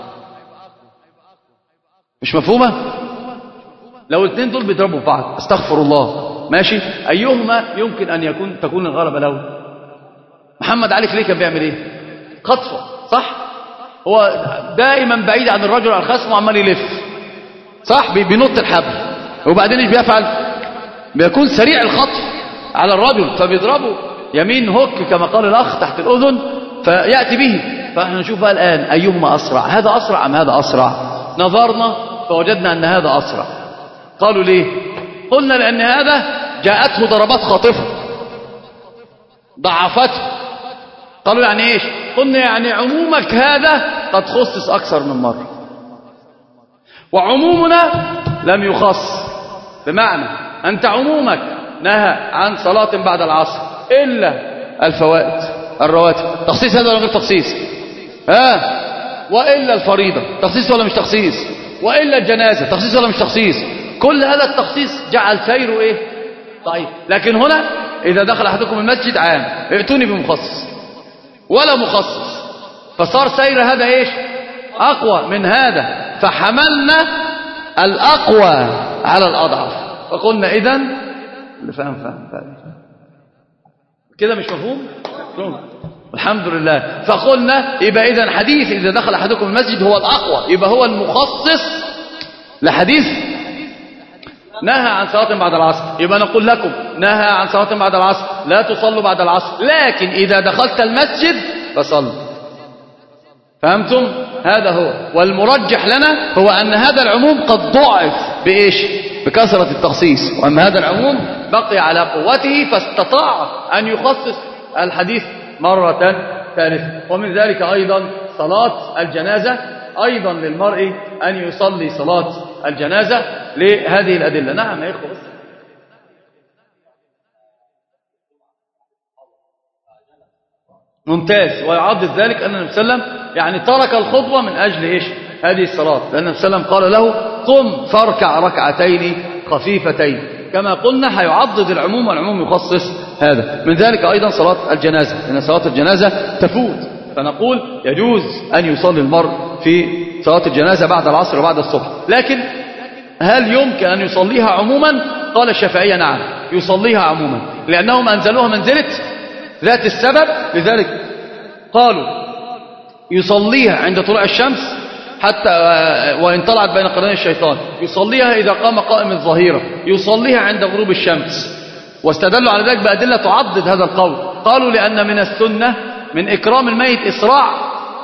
Speaker 1: مش مفهومة؟ لو الاثنين دول بيضربوا في بعض استغفر الله ماشي، أيهما يمكن أن يكون تكون الغلبة له؟ محمد علي كليه كان بيعمل إيه؟ خطفه صح؟ هو دائما بعيد عن الرجل على الخصم وعمال يلف صح؟ بينط الحبل، وبعدين ايش بيفعل؟ بيكون سريع الخطف على الرجل فبيضربه يمين هوك كما قال الأخ تحت الأذن فيأتي به. فاحنا نشوف بقى الآن أيهما أسرع، هذا أسرع أم هذا أسرع؟ نظرنا فوجدنا أن هذا أسرع. قالوا ليه؟ قلنا لأن هذا جاءته ضربات خاطفة ضعفته. قالوا يعني إيش؟ قلنا يعني عمومك هذا قد خصص أكثر من مرة، وعمومنا لم يخص، بمعنى أنت عمومك نهى عن صلاة بعد العصر إلا الفوائد الرواتب، تخصيص هذا ولا غير تخصيص؟ ها؟ وإلا الفريضة، تخصيص ولا مش تخصيص؟ وإلا الجنازة، تخصيص ولا مش تخصيص؟ كل هذا التخصيص جعل سيره إيه؟ طيب، لكن هنا إذا دخل أحدكم المسجد عام ائتوني بمخصص ولا مخصص، فصار سير هذا إيش؟ أقوى من هذا، فحملنا الأقوى على الأضعف، فقلنا إذن اللي فهم فهم فهم كده مش مفهوم؟ مفهوم الحمد لله. فقلنا يبقى إذن حديث إذا دخل أحدكم المسجد هو الأقوى، يبقى هو المخصص لحديث نهى عن صلاة بعد العصر. يبقى نقول لكم نهى عن صلاة بعد العصر لا تصلوا بعد العصر، لكن إذا دخلت المسجد فصل. فهمتم؟ هذا هو، والمرجح لنا هو أن هذا العموم قد ضعف بإيش؟ بكثرة التخصيص، وأن هذا العموم بقي على قوته فاستطاع أن يخصص الحديث مرة ثالثة. ومن ذلك أيضا صلاة الجنازة، أيضا للمرء أن يصلي صلاة الجنازة لهذه الأدلة. نعم يا إخوة بس ممتاز. ويعضد ذلك أن النبي صلى الله عليه وسلم يعني ترك الخطبة من أجل إيش؟ هذه الصلاة، لأن النبي صلى الله عليه وسلم قال له قم فاركع ركعتين خفيفتين، كما قلنا هيعضد العموم والعموم يخصص هذا. من ذلك أيضا صلاة الجنازة، لأن صلاة الجنازة تفوت، فنقول يجوز أن يصلي المرء في صلاة الجنازة بعد العصر وبعد الصبح. لكن هل يمكن أن يصليها عموما؟ قال الشافعية نعم يصليها عموما، لأنهم أنزلوها منزلة ذات السبب، لذلك قالوا يصليها عند طلوع الشمس حتى وإن طلعت بين قرني الشيطان، يصليها إذا قام قائم الظهيرة، يصليها عند غروب الشمس، واستدلوا على ذلك بأدلة تعضد هذا القول. قالوا لأن من السنة من إكرام الميت إسراع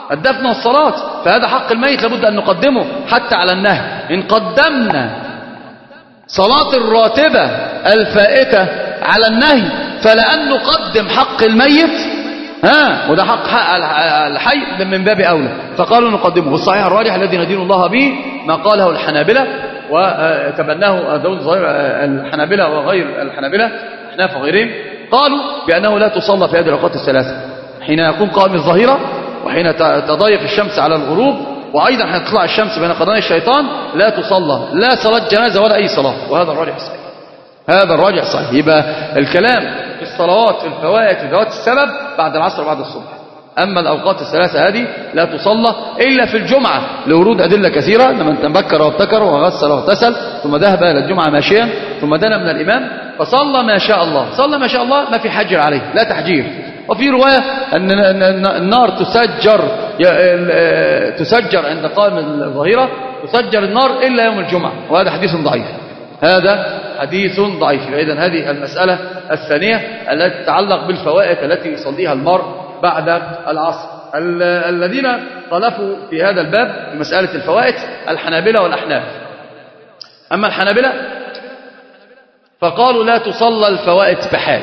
Speaker 1: الدفن والصلاة، فهذا حق الميت لابد أن نقدمه حتى على النهي. إن قدمنا صلاة الراتبة الفائتة على النهي فلأن نقدم حق الميت ها وده حق, حق الحي من باب أولى، فقالوا نقدمه. والصحيح الراجح الذي ندين الله به ما قاله الحنابلة وتبناه داود الظاهر الحنابلة وغير الحنابلة أحناف وغيرهم، قالوا بأنه لا تصلى في هذه الأوقات الثلاثة، حين يكون قائم الظهيرة وحين تضيف الشمس على الغروب وأيضا حين تطلع الشمس بين قرني الشيطان لا تصلى لا صلاة جنازة ولا أي صلاة، وهذا الراجح صحيح. هذا الراجح صحيح. يبقى الكلام في الصلوات في الفوائت في ذوات السبب بعد العصر وبعد الصبح. أما الأوقات الثلاثة هذه لا تصلى إلا في الجمعة لورود أدلة كثيرة، لمن تبكر وابتكر وغسل واغتسل ثم ذهب إلى الجمعة ماشيا ثم دنا من الإمام فصلى ما شاء الله، صلى ما شاء الله ما في حجر عليه لا تحجير. وفي رواية أن النار تسجر تسجر عند قائم الظهيرة تسجر النار إلا يوم الجمعة، وهذا حديث ضعيف. هذا حديث ضعيف. إذن هذه المسألة الثانية التي تتعلق بالفوائت التي يصليها المرء بعد العصر. الذين خالفوا في هذا الباب في مسألة الفوائت الحنابلة والأحناف. أما الحنابلة فقالوا لا تصلى الفوائت بحال،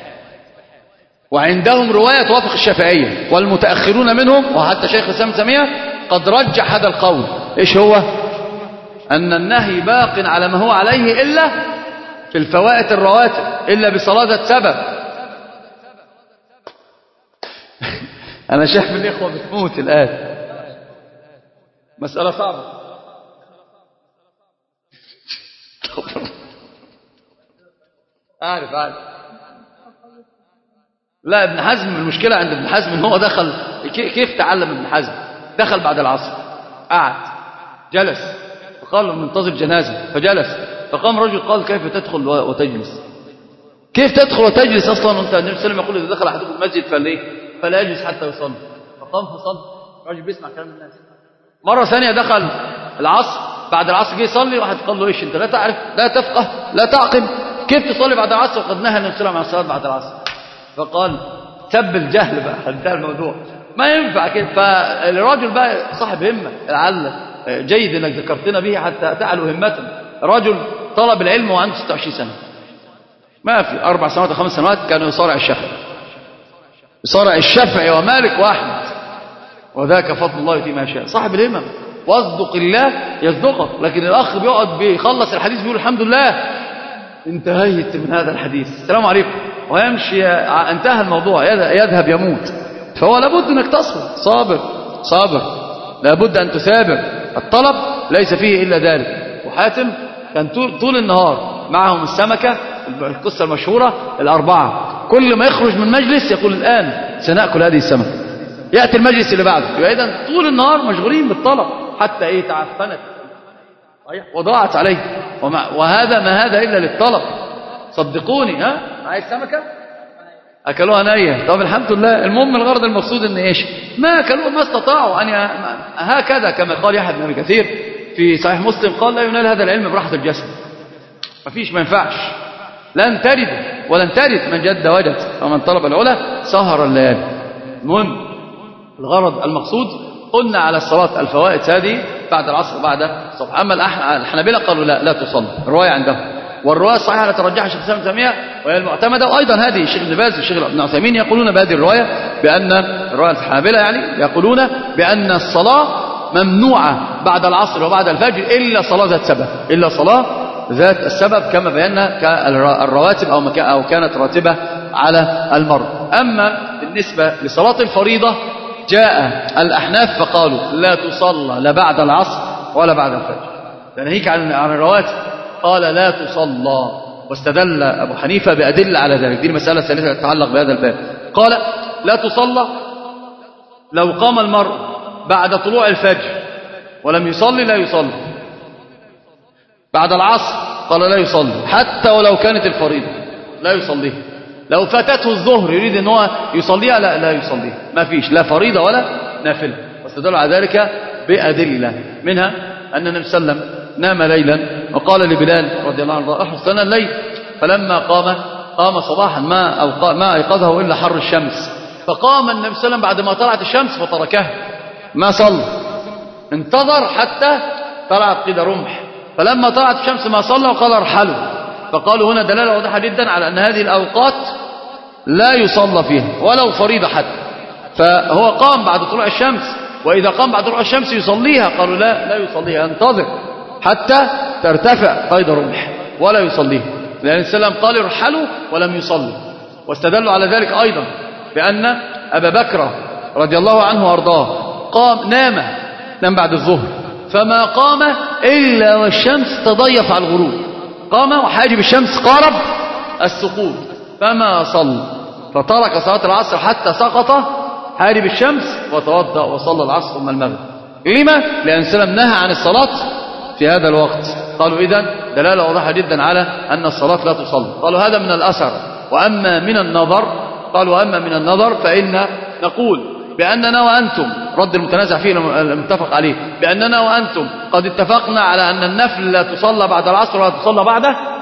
Speaker 1: وعندهم رواية توافق الشافعية والمتأخرون منهم وحتى شيخ الإسلام ابن تيمية قد رجح هذا القول. إيش هو؟ أن النهي باق على ما هو عليه إلا في الفوائت الرواتب، إلا بصلاة ذات سبب. أنا شايف الإخوة بتموت الآن، مسألة صعبة. أعرف أعرف لا ابن حزم المشكلة عند ابن حزم إن هو دخل. كيف تعلم ابن حزم؟ دخل بعد العصر قعد جلس فقال له منتظر جنازة فجلس، فقام رجل قال كيف تدخل وتجلس؟ كيف تدخل وتجلس أصلا وانت النبي صلى الله عليه وسلم يقول إذا دخل أحدكم المسجد فليه فلا يجلس حتى يصلي، فقام فصلى. رجل بيسمع كلام الناس. مرة ثانية دخل العصر بعد العصر جه يصلي، واحد قال له ايش انت لا تعرف لا تفقه لا تعقل كيف تصلي بعد العصر وقد نهى النبي صلى الله عليه وسلم عن الصلاة بعد العصر؟ فقال سب الجهل بقى انتهى الموضوع، ما ينفع كده. فالراجل بقى صاحب همة لعل جيد انك ذكرتنا به حتى تعلو همتنا. رجل طلب العلم وعنده ستة وعشرين سنة، ما في أربع سنوات وخمس سنوات كانوا يصارع الشافعي يصارع الشافعي ومالك وأحمد، وذاك فضل الله يؤتيه ما يشاء. صاحب الهمم واصدق الله يصدقك. لكن الأخ بيقعد بيخلص الحديث بيقول الحمد لله انتهيت من هذا الحديث السلام عليكم ويمشي، انتهى الموضوع، يذهب يموت. فهو لابد انك تصبر، صابر صابر لابد ان تثابر. الطلب ليس فيه الا ذلك. وحاتم كان طول النهار معهم السمكة، القصة المشهورة الأربعة، كل ما يخرج من مجلس يقول الآن سنأكل هذه السمكة، يأتي المجلس اللي بعده. إذن طول النهار مشغولين بالطلب حتى إيه تعفنت وضاعت عليه. وهذا ما هذا إلا للطلب، صدقوني. ها عايز سمكة أكلوها نية، طب الحمد لله. المهم الغرض المقصود إن إيش ما أكلوها ما استطاعوا أن هكذا كما قال يحيى بن أبي كثير في صحيح مسلم قال لا ينال هذا العلم براحة الجسد، ما فيش ما ينفعش، لن ترد ولن ترد من جد وجد ومن طلب العلا سهر الليالي. المهم الغرض المقصود قلنا على الصلاة الفوائت هذه بعد العصر بعد الصبح. أما الحنابلة قالوا لا لا تصلي، الرواية عندهم. والرواية الصحيحة التي رجحها الشيخ الإسلام ابن تيمية وهي المعتمدة، وأيضا هذه الشيخ ابن باز والشيخ ابن عثيمين يقولون بهذه الرواية بأن الرواية الحنابلة يعني يقولون بأن الصلاة ممنوعة بعد العصر وبعد الفجر إلا صلاة ذات سبب، إلا صلاة ذات السبب كما بينا كالرواتب أو, أو كانت راتبة على المرء. أما بالنسبة لصلاة الفريضة جاء الأحناف فقالوا لا تصلى لا بعد العصر ولا بعد الفجر، تناهيك عن الرواتب قال لا تصلى، واستدل أبو حنيفة بأدلة على ذلك. دي المسألة الثالثة تتعلق بهذا الباب. قال لا تصلى لو قام المرء بعد طلوع الفجر ولم يصلي لا يصلي، بعد العصر قال لا يصلي حتى ولو كانت الفريضة لا يصليها، لو فاتته الظهر يريد ان هو يصليها لا لا يصليها، ما فيش لا فريضة ولا نافلة. واستدل على ذلك بأدلة، منها أن النبي صلى الله عليه وسلم نام ليلا وقال لبلال رضي الله عنه احرص لنا الليل، فلما قام قام صباحا ما أو ما أيقظه إلا حر الشمس، فقام النبي صلى الله عليه وسلم بعد ما طلعت الشمس فتركها ما صلى، انتظر حتى طلعت قيد رمح، فلما طلعت الشمس ما صلى وقال ارحلوا. فقالوا هنا دلالة واضحة جدا على أن هذه الأوقات لا يصلى فيها ولو فريضة حتى. فهو قام بعد طلوع الشمس، وإذا قام بعد طلوع الشمس يصليها، قالوا لا لا يصليها، ينتظر حتى ترتفع قيد رمح ولا يصليها، لأن السلام قال ارحلوا ولم يصلي. واستدلوا على ذلك أيضا بأن أبا بكر رضي الله عنه وأرضاه قام نام نام بعد الظهر، فما قام إلا والشمس تضيف على الغروب، قام وحاجب الشمس قارب السقوط فما صلى، فترك صلاة العصر حتى سقط حاجب الشمس وتوضأ وصلى العصر ثم المغرب. لما؟ لأن السلام نهى عن الصلاة في هذا الوقت. قالوا إذن دلالة واضحة جدا على أن الصلاة لا تصلى. قالوا هذا من الأثر. وأما من النظر، قالوا أما من النظر فإن نقول بأننا وأنتم، رد المتنازع فيه المتفق عليه، بأننا وأنتم قد اتفقنا على أن النفل لا تصلى بعد العصر ولا تصلى بعد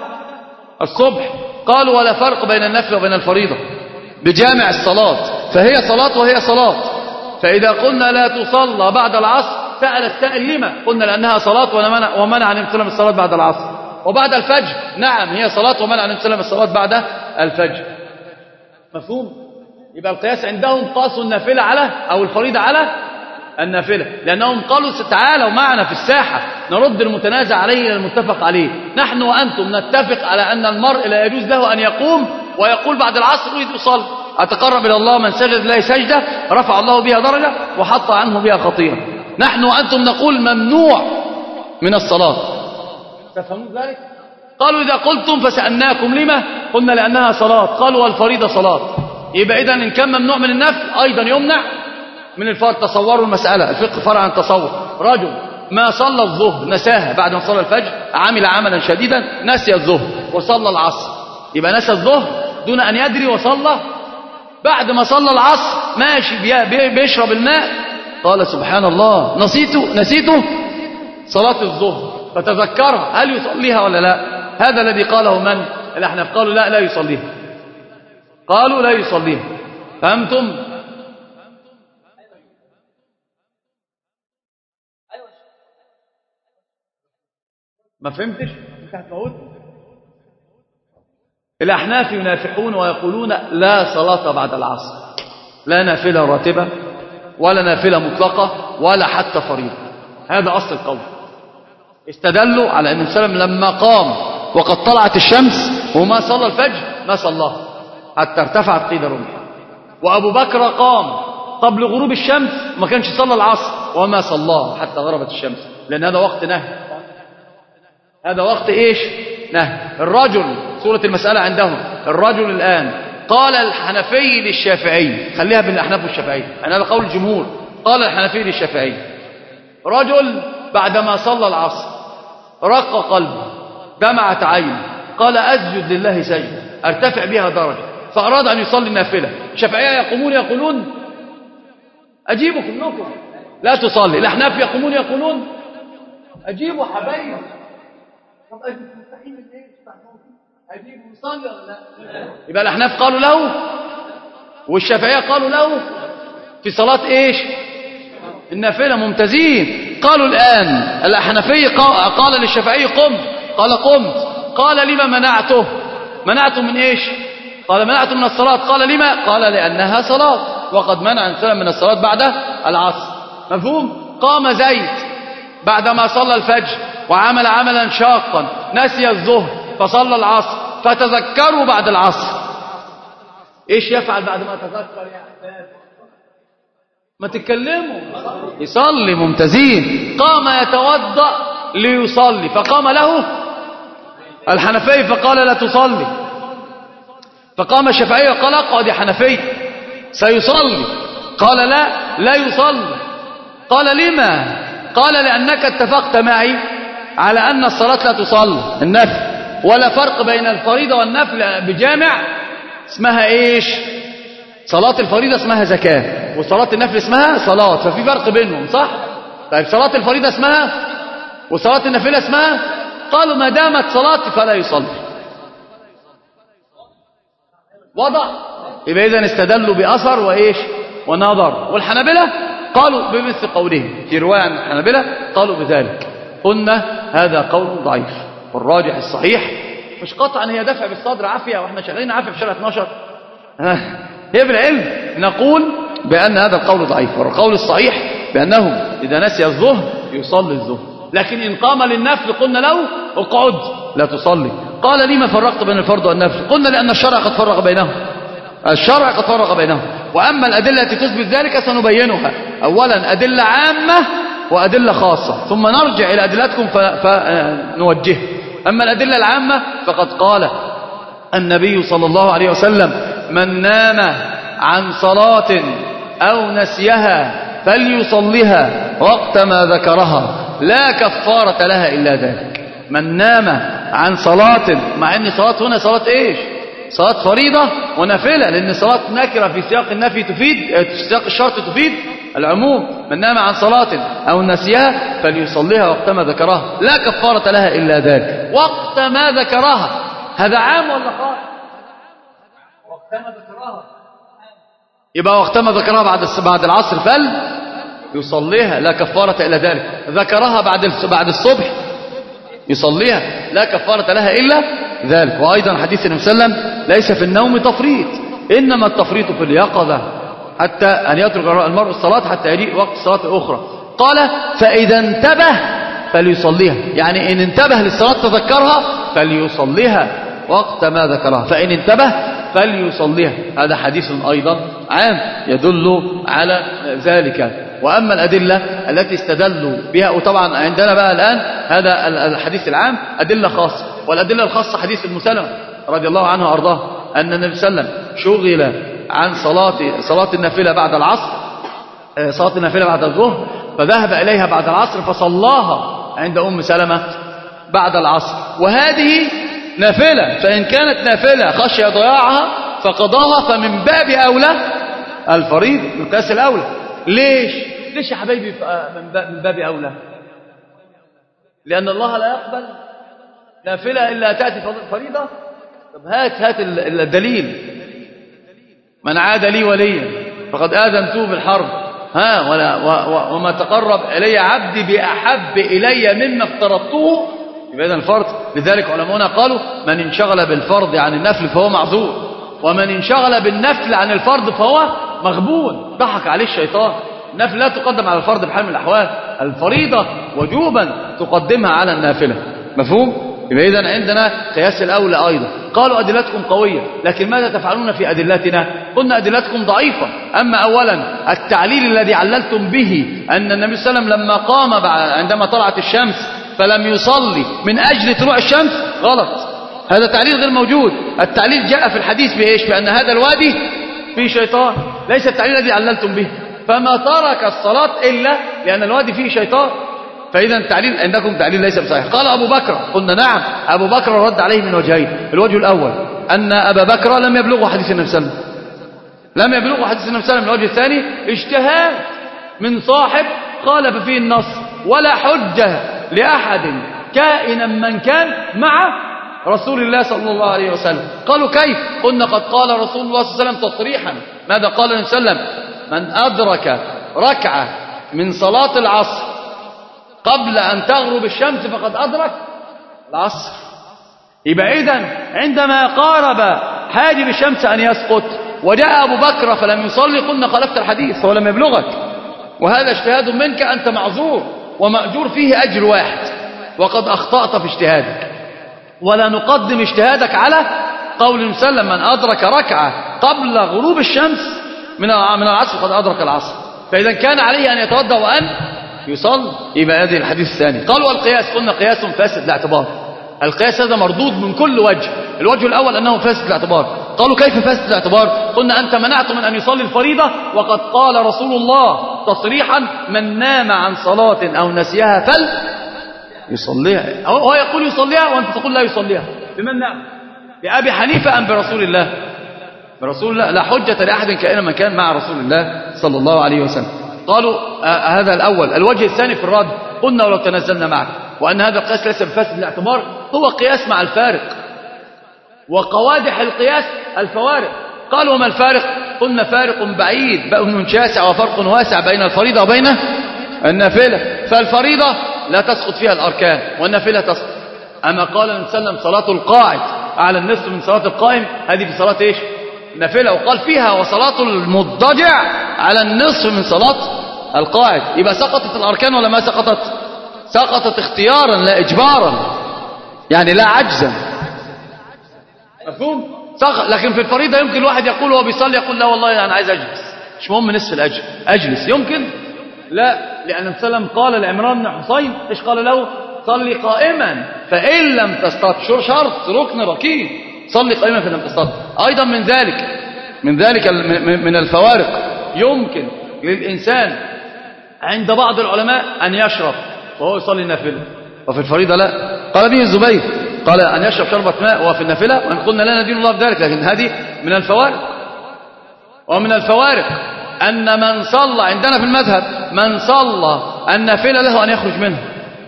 Speaker 1: الصبح. قالوا ولا فرق بين النفل وبين الفريضة بجامع الصلاة، فهي صلاة وهي صلاة. فإذا قلنا لا تصلى بعد العصر سأل السائل لما؟ قلنا لأنها صلاة ومنع, ومنع عن امتثال الصلاة بعد العصر. وبعد الفجر نعم هي صلاة ومنع عن امتثال الصلاة بعد الفجر. مفهوم؟ يبقى القياس عندهم قاسوا النافلة على أو الفريضة على النافلة، لأنهم قالوا تعالوا معنا في الساحة نرد المتنازع عليه إلى المتفق عليه. نحن وأنتم نتفق على أن المرء لا يجوز له أن يقوم ويقول بعد العصر أريد أصلي، أتقرب إلى الله من سجد الله سجدة رفع الله بها درجة وحط عنه بها خطيئة. نحن وأنتم نقول ممنوع من الصلاة. تفهمون ذلك؟ قالوا إذا قلتم فسألناكم لما؟ قلنا لأنها صلاة. قالوا والفريضة صلاة. يبقى إذن إن كان ممنوع من النفل أيضا يمنع من الفرض. تصوروا المسألة، الفقه فرع عن تصور. رجل ما صلى الظهر نساها بعد ما صلى الفجر، عمل عملا شديدا نسي الظهر وصلى العصر، يبقى نسى الظهر دون أن يدري وصلى. بعد ما صلى العصر ماشي بيشرب الماء قال سبحان الله نسيت نسيت صلاة الظهر، فتذكرها، هل يصليها ولا لا؟ هذا الذي قاله من؟ الأحناف قالوا لا لا يصليها، قالوا لا يصليها. فهمتم؟ ما فهمتش؟ انت هتموت. الأحناف ينافحون ويقولون لا صلاة بعد العصر، لا نافلة راتبة ولا نافلة مطلقة ولا حتى فريضة. هذا أصل القول. استدلوا على أن السلام لما قام وقد طلعت الشمس وما صلى الفجر ما صلاه حتى ارتفعت قيد رمح. وأبو بكر قام قبل غروب الشمس ما كانش صلى العصر وما صلاه حتى غربت الشمس، لأن هذا وقت نهي. هذا وقت إيش؟ نهي. الرجل، سورة المسألة عندهم، الرجل الآن قال الحنفي للشافعي، خليها بين الأحناف والشافعي، أنا هذا قول الجمهور، قال الحنفي للشافعي رجل بعدما صلى العصر رق قلبه دمعت عينه قال أسجد لله سجدة أرتفع بها درجة، فأراد أن يصلي النافلة. الشافعية يقومون يقولون أجيبوا كلكم لا تصلي. الأحناف يقومون يقولون أجيبوا حبايب. طب أجيب مستحيل الايه؟ أجيب يصلي ولا لا؟ يبقى الأحناف قالوا له والشافعية قالوا له في صلاة إيش؟ النافلة. ممتازين. قالوا الآن الحنفي قال للشافعي قمت، قال قمت، قال لما منعته؟ منعته من إيش؟ قال منعته من الصلاة. قال لما؟ قال لأنها صلاة وقد منع الإنسان من الصلاة بعد العصر. مفهوم؟ قام زيد بعدما صلى الفجر وعمل عملا شاقا نسي الظهر فصلى العصر فتذكروا بعد العصر. إيش يفعل بعد ما تذكر يا أحباب؟ ما تتكلموا. يصلي. ممتازين. قام يتوضأ ليصلي فقام له الحنفي فقال لا تصلي، فقام الشافعي وقال اقعد يا حنفي سيصلي، قال لا لا يصلي. قال لما؟ قال لأنك اتفقت معي على أن الصلاة لا تصلي النفل، ولا فرق بين الفريضة والنفل بجامع اسمها إيش؟ صلاة الفريضة اسمها زكاة وصلاة النفل اسمها صلاة، ففي فرق بينهم صح؟ طيب صلاة الفريضة اسمها وصلاة النفل اسمها؟ قالوا ما دامت صلاة فلا يصلي. وضع. يبقى إذن استدلوا بأثر وإيش؟ ونظر. والحنابلة قالوا بمثل قولهم في رواية عن الحنابلة قالوا بذلك. قلنا هذا قول ضعيف، والراجح الصحيح مش قطعا هي دفع بالصدر عافية واحنا شغالين عافية في شارع اثناشر. هي بالعلم نقول بأن هذا القول ضعيف، والقول الصحيح بأنه إذا نسي الظهر يصلي الظهر، لكن إن قام للنفل قلنا له اقعد لا تصلي. قال لما فرقت بين الفرض والنفل؟ قلنا لأن الشرع قد فرق بينهم، الشرع قد فرق بينهم. وأما الأدلة التي تثبت ذلك سنبينها، أولا أدلة عامة وأدلة خاصة، ثم نرجع إلى أدلتكم فنوجه. أما الأدلة العامة فقد قال النبي صلى الله عليه وسلم: من نام عن صلاة أو نسيها فليصليها وقت ما ذكرها لا كفارة لها إلا ذلك. من نام عن صلاة، مع أن صلاة هنا صلاة إيش؟ صلاة فريضة ونافلة، لأن صلاة نكرة في سياق النفي تفيد، في سياق الشرط تفيد العموم. من نام عن صلاة أو نسيها فليصليها وقت ما ذكرها لا كفارة لها إلا ذلك. وقت ما ذكرها هذا عام ولا خاص؟ وقت ما ذكرها يبقى وقت ما ذكرها بعد بعد العصر فل يصليها لا كفارة إلا ذلك. ذكرها بعد بعد الصبح يصليها لا كفارة لها إلا ذلك. وأيضا حديث النبي صلى الله عليه وسلم: ليس في النوم تفريط، إنما التفريط في اليقظة، حتى أن يترك المرء الصلاة حتى يجيء وقت الصلاة الأخرى. قال: فإذا انتبه فليصليها، يعني إن انتبه للصلاة تذكرها فليصليها وقت ما ذكرها، فإن انتبه فليصليها. هذا حديث أيضا عام يدل على ذلك. وأما الأدلة التي استدلوا بها، وطبعا عندنا بقى الآن هذا الحديث العام أدلة خاصة، والأدلة الخاصة حديث ابن سلمة رضي الله عنه وأرضاه أن النبي صلى الله عليه وسلم شغل عن صلاة صلاة النافلة بعد العصر، صلاة النافلة بعد الظهر، فذهب إليها بعد العصر فصلاها عند أم سلمة بعد العصر، وهذه نافلة، فإن كانت نافلة خشي ضياعها فقضاها، فمن باب أولى الفريض من قياس الأولى. ليش؟ ليش يا حبايبي من باب أولى؟ لأن الله لا يقبل نافلة إلا تأتي فريضة. طب هات هات الدليل: من عاد لي وليا فقد آذنته بالحرب، ها ولا وما تقرب إلي عبدي بأحب إلي مما افترضته. يبقى إذن الفرض. لذلك علماؤنا قالوا: من انشغل بالفرض عن النفل فهو معذور، ومن انشغل بالنفل عن الفرض فهو مغبون، ضحك عليه الشيطان. النفل لا تقدم على الفرض بحال من الأحوال، الفريضة وجوبا تقدمها على النافلة. مفهوم؟ يبقى إذن عندنا قياس الأولى أيضا. قالوا أدلتكم قوية، لكن ماذا تفعلون في أدلتنا؟ قلنا أدلتكم ضعيفة. أما أولا التعليل الذي عللتم به أن النبي صلى الله عليه وسلم لما قام عندما طلعت الشمس فلم يصلي من أجل طلوع الشمس، غلط، هذا تعليل غير موجود. التعليل جاء في الحديث بإيش؟ بأن هذا الوادي فيه شيطان، ليس التعليل الذي عللتم به. فما ترك الصلاة إلا لأن الوادي فيه شيطان، فإذا التعليل عندكم تعليل ليس بصحيح. قال أبو بكر، قلنا نعم، أبو بكر رد عليه من وجهين. الوجه الأول أن أبا بكر لم يبلغه حديث النبي صلى الله عليه وسلم، لم يبلغه حديث النبي صلى الله عليه وسلم. الوجه الثاني اجتهاد من صاحب خالف فيه النص، ولا حجة لأحد كائنا من كان مع رسول الله صلى الله عليه وسلم. قالوا كيف؟ قلنا قد قال رسول الله صلى الله عليه وسلم تصريحا. ماذا قال النبي صلى الله عليه وسلم؟ من أدرك ركعة من صلاة العصر قبل أن تغرب الشمس فقد أدرك العصر. يبقى إذن عندما قارب حاجب الشمس أن يسقط وجاء أبو بكر فلم يصلي، قلنا خالفت الحديث، هو لم يبلغك، وهذا اجتهاد منك، أنت معذور ومأجور فيه أجر واحد، وقد أخطأت في اجتهادك. ولا نقدم اجتهادك على قول النبي صلى الله عليه وسلم: من أدرك ركعة قبل غروب الشمس من من العصر قد أدرك العصر. فإذا كان عليه أن يتوضأ وأن يصلي. يبقى هذه الحديث الثاني. قالوا القياس، قلنا قياس فاسد الاعتبار. القياس هذا مردود من كل وجه. الوجه الأول أنه فاسد الاعتبار. قالوا كيف فاسد الاعتبار؟ قلنا أنت منعت من أن يصلي الفريضة، وقد قال رسول الله تصريحا: من نام عن صلاة أو نسيها فل يصليها. هو يقول يصليها وأنت تقول لا يصليها. بمن نام؟ بأبي حنيفة أم برسول الله؟ برسول الله. لا حجة لأحد كائنا من كان مع رسول الله صلى الله عليه وسلم. قالوا آه هذا الأول. الوجه الثاني في الرد، قلنا ولو تنزلنا معك، وأن هذا القياس ليس بفاسد الاعتبار، هو قياس مع الفارق، وقوادح القياس الفوارق. قالوا وما الفارق؟ قلنا فارق بعيد بين شاسع وفرق واسع بين الفريضة وبين النافلة. فالفريضة لا تسقط فيها الأركان والنافلة تسقط. أما قال النبي صلى الله عليه وسلم صلاة القاعد على النصف من صلاة القائم، هذه في صلاة إيش؟ نافلة. وقال فيها وصلاة المضطجع على النصف من صلاة القاعد. يبقى سقطت الأركان ولا ما سقطت؟ سقطت اختيارا لا إجبارا، يعني لا عجزا. مفهوم؟ سقط. لكن في الفريضة يمكن الواحد يقول وهو بيصلي يقول لا والله أنا عايز أجلس، مش مهم نصف الأجر أجلس. يمكن لا، لأن النبي صلى الله عليه وسلم قال لعمران بن حصين إيش قال له؟ صلي قائما فإن لم تستطع. شرط ركن ركين، صلي قائما فإن لم تستطع. أيضا من ذلك من ذلك من الفوارق، يمكن للإنسان عند بعض العلماء أن يشرب وهو يصلي النافلة، وفي الفريضة لا. قال به الزبير قال أن يشرب شربة ماء وهو في النافلة، وإن قلنا لا ندين الله بذلك، لكن هذه من الفوارق. ومن الفوارق أن من صلى عندنا في المذهب من صلى النافلة له أن يخرج منه.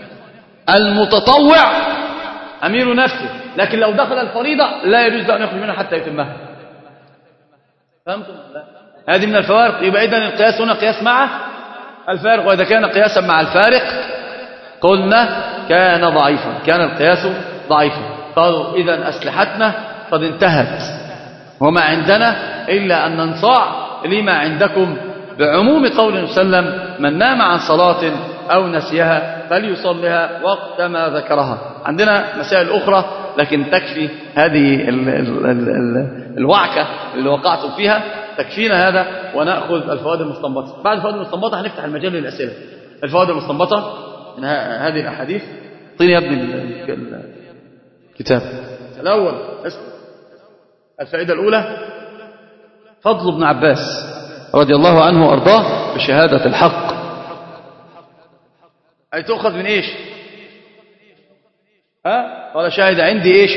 Speaker 1: المتطوع أمير نفسه، لكن لو دخل الفريضة لا يجوز له أن يخرج منها حتى يتمها. فهمتم؟ لا. هذه من الفوارق. يبقى إذن القياس هنا قياس مع الفارق، وإذا كان قياسا مع الفارق قلنا كان ضعيفا، كان القياس ضعيفا. قالوا إذن أسلحتنا قد انتهت وما عندنا إلا أن ننصاع لما عندكم بعموم قول النبي صلى الله عليه وسلم من نام عن صلاة أو نسيها فليصلها وقت ما ذكرها. عندنا مسائل أخرى لكن تكفي هذه ال ال ال ال الوعكة اللي وقعتم فيها، تكفينا هذا ونأخذ الفوائد المستنبطة. بعد الفوائد المستنبطة هنفتح المجال للأسئلة. الفوائد المستنبطة من هذه الأحاديث. طيني يا ابني الكتاب الأول. الفائدة الأولى فضل ابن عباس رضي الله عنه وأرضاه بشهادة الحق. أي تؤخذ من إيش؟ ها؟ قال شاهد عندي إيش؟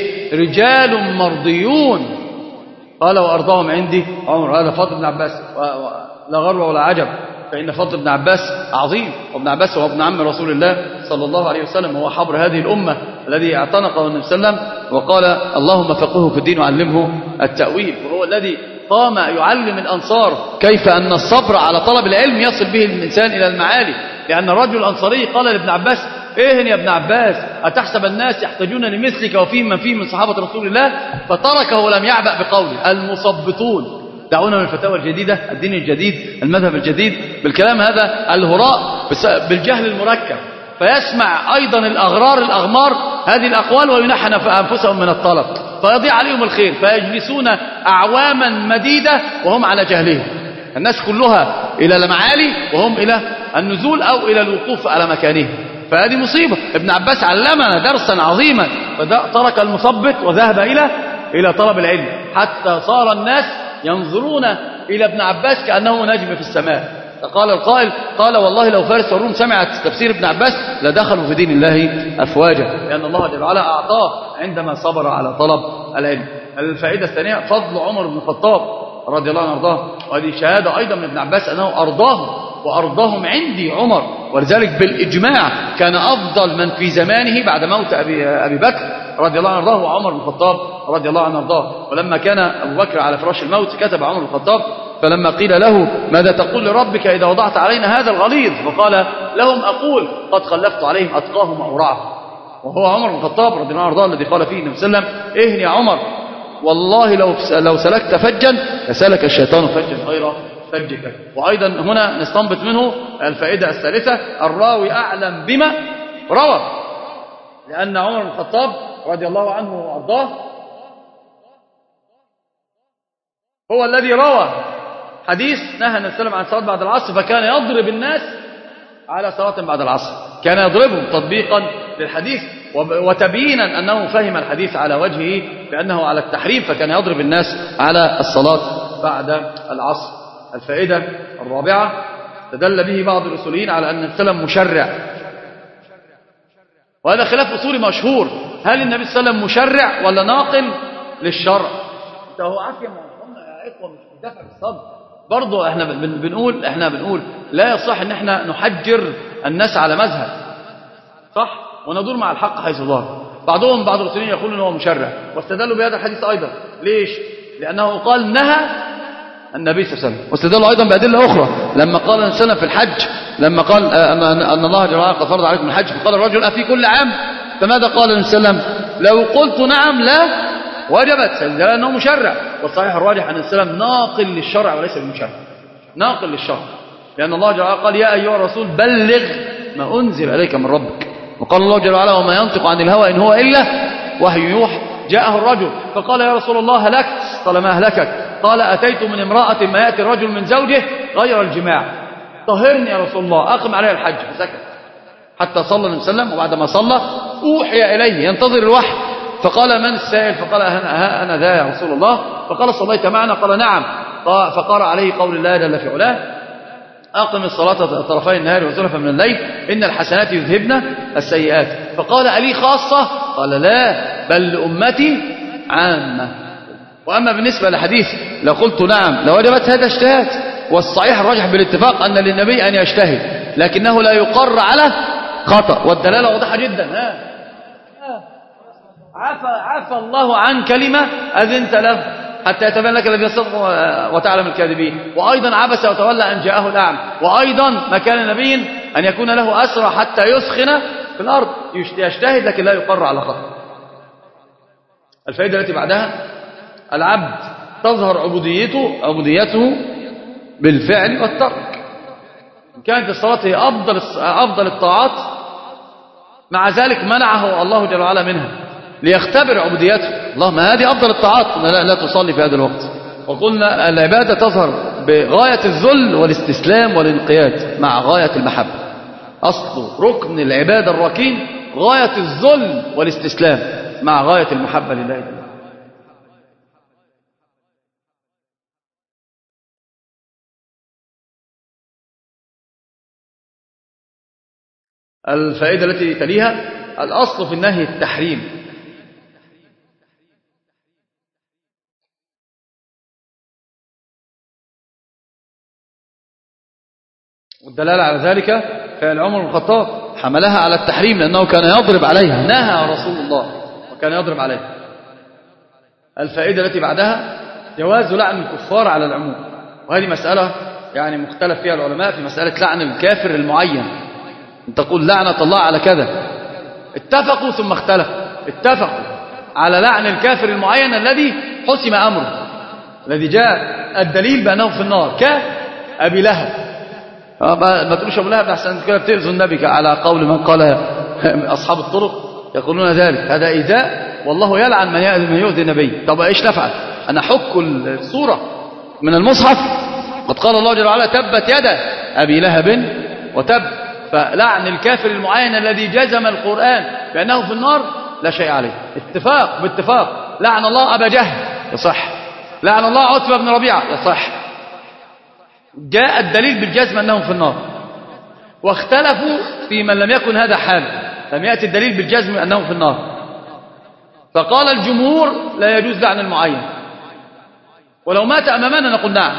Speaker 1: رجال مرضيون. قال وأرضاهم عندي عمر. هذا فضل ابن عباس، لا غرو ولا عجب، فإن فضل ابن عباس عظيم. وابن عباس هو ابن عم رسول الله صلى الله عليه وسلم، هو حبر هذه الأمة الذي اعتنقه النبي صلى الله عليه وسلم وقال اللهم فقهه في الدين وعلمه التأويل. وهو الذي قام يعلم الأنصار كيف أن الصبر على طلب العلم يصل به الإنسان إلى المعالي. لأن الرجل الأنصاري قال لابن عباس إيه يا ابن عباس أتحسب الناس يحتاجون لمثلك وفيهم من فيهم من صحابة رسول الله؟ فتركه ولم يعبأ بقوله المصبطون. دعونا من الفتاوى الجديدة، الدين الجديد، المذهب الجديد، بالكلام هذا الهراء بالجهل المركب، فيسمع أيضا الأغرار الأغمار هذه الأقوال وينحن أنفسهم من الطلب فيضيع عليهم الخير، فيجلسون أعواما مديدة وهم على جهلهم. الناس كلها إلى المعالي وهم إلى النزول أو إلى الوقوف على مكانهم، فهذه مصيبة. ابن عباس علمنا درسا عظيما، فترك المثبت وذهب إلى إلى طلب العلم حتى صار الناس ينظرون إلى ابن عباس كأنه نجم في السماء. فقال القائل قال والله لو فارس والروم سمعت تفسير ابن عباس لدخلوا في دين الله أفواجا، لأن الله جل وعلا أعطاه عندما صبر على طلب العلم. الفائدة الثانية فضل عمر بن الخطاب رضي الله عنه وارضاه، وهذه شهادة أيضا من ابن عباس أنه أرضاهم وأرضاهم عندي عمر، ولذلك بالإجماع كان أفضل من في زمانه بعد موت أبي, أبي بكر رضي الله عنه وارضاه وعمر بن الخطاب رضي الله عنه وارضاه. ولما كان أبو بكر على فراش الموت كتب عمر بن الخطاب فلما قيل له ماذا تقول لربك إذا وضعت علينا هذا الغليظ؟ فقال لهم أقول قد خلفت عليهم أتقاهم وأورعهم. وهو عمر بن الخطاب رضي الله عنه وارضاه الذي قال فيه النبي صلى الله عليه وسلم إهن يا عمر والله لو لو سلكت فجا لسلك الشيطان فجا غير فجك. وأيضا هنا نستنبط منه الفائدة الثالثة الراوي أعلم بما روى، لأن عمر بن الخطاب رضي الله عنه وارضاه هو الذي روى حديث نهى النبي صلى الله عليه وسلم عن صلاة بعد العصر، فكان يضرب الناس على صلاة بعد العصر، كان يضربهم تطبيقا للحديث وتبيينا أنه فهم الحديث على وجهه بأنه على التحريم، فكان يضرب الناس على الصلاة بعد العصر. الفائدة الرابعة تدل به بعض الأصوليين على أن النبي صلى الله عليه وسلم مشرع، وهذا خلاف أصولي مشهور، هل النبي صلى الله عليه وسلم مشرع ولا ناقل للشرع؟ ده هو عافية يا إخوة، مش دفع بالصدر. برضو احنا بنقول احنا بنقول لا يصح ان احنا نحجر الناس على مذهب، صح؟ وندور مع الحق حيث ظهر. بعضهم بعض الأصوليين يقولون انه هو مشرع، واستدلوا بهذا الحديث ايضا. ليش؟ لانه قال نهى النبي صلى الله عليه وسلم. واستدلوا أيضا بأدلة أخرى لما قال النبي صلى الله عليه وسلم في الحج، لما قال أن الله جل وعلا قد فرض عليكم الحج، فقال الرجل أفي كل عام؟ فماذا قال النبي صلى الله عليه وسلم؟ لو قلت نعم لا وجبت، لأنه مشرع. والصحيح الراجح أن السلام ناقل للشرع وليس بمشرع، ناقل للشرع، لأن الله جل وعلا قال يا أيها الرسول بلغ ما أنزل إليك من ربك. وقال الله جل وعلا وما ينطق عن الهوى إن هو إلا وحي يوحى. جاءه الرجل فقال يا رسول الله هلكت، قال ما أهلكك؟ قال أتيت من امرأة ما يأتي الرجل من زوجه غير الجماع، طهرني يا رسول الله أقم عليها الحج. فسكت حتى صلى النبي صلى الله عليه وسلم، وبعد ما صلى أوحي إليه ينتظر الوحي، فقال من السائل؟ فقال أنا, أنا ذا يا رسول الله. فقال صليت معنا؟ قال نعم. فقرأ عليه قول الله جل في علاه أقم الصلاة طرفي النهار وزلفا من الليل إن الحسنات يذهبن السيئات. فقال ألي خاصة؟ قال لا بل لأمتي عامة. وأما بالنسبة لحديث لو قلت نعم لوجبت، هذا اجتهاد، والصحيح الراجح بالاتفاق أن للنبي أن يجتهد، لكنه لا يقر على خطأ، والدلالة واضحة جدا. ها عفى عفى الله عن كلمة أذنت له حتى يتبين لك الذين صدقوا وتعلم الكاذبين. وأيضا عبس وتولى أن جاءه الأعمى. وأيضا ما كان نبي أن يكون له أسرى حتى يسخن في الأرض، يجتهد لكن لا يقر على خطأ. الفائدة التي بعدها العبد تظهر عبوديته عبوديته بالفعل والترك. إن كانت الصلاة هي أفضل أفضل الطاعات، مع ذلك منعه الله جل وعلا منها ليختبر عبوديته. اللهم هذه أفضل الطاعات لا, لا تصلي في هذا الوقت. وقلنا العبادة تظهر بغاية الذل والاستسلام والانقياد مع غاية المحبة. أصل ركن العبادة الركين غاية الذل والاستسلام مع غاية المحبة لله جل. الفائدة التي تليها الأصل في النهي التحريم. والدلالة على ذلك فعل عمر بن الخطاب حملها على التحريم لأنه كان يضرب عليها، نهى رسول الله وكان يضرب عليها. الفائدة التي بعدها جواز لعن الكفار على العموم، وهذه مسألة يعني مختلف فيها العلماء في مسألة لعن الكافر المعين. أن تقول لعنة الله على كذا، اتفقوا ثم اختلفوا، اتفقوا على لعن الكافر المعين الذي حسم أمره، الذي جاء الدليل بأنه في النار، كأبي لهب. ما تقولش أبو لهب أحسن كده بتأذوا النبي على قول من قال أصحاب الطرق يقولون ذلك، هذا إيذاء، والله يلعن من يؤذي النبي. طب إيش نفعل؟ أنا حك الصورة من المصحف، قد قال الله جل وعلا تبت يدا أبي لهب وتب. فلعن الكافر المعين الذي جزم القرآن بأنه في النار لا شيء عليه، اتفاق باتفاق. لعن الله أبا جهل يصح، لعن الله عتبة بن ربيعة يصح، جاء الدليل بالجزم أنه في النار. واختلفوا في من لم يكن هذا حال، لم يأتي الدليل بالجزم أنه في النار، فقال الجمهور لا يجوز لعن المعين، ولو مات أمامنا نقول نعم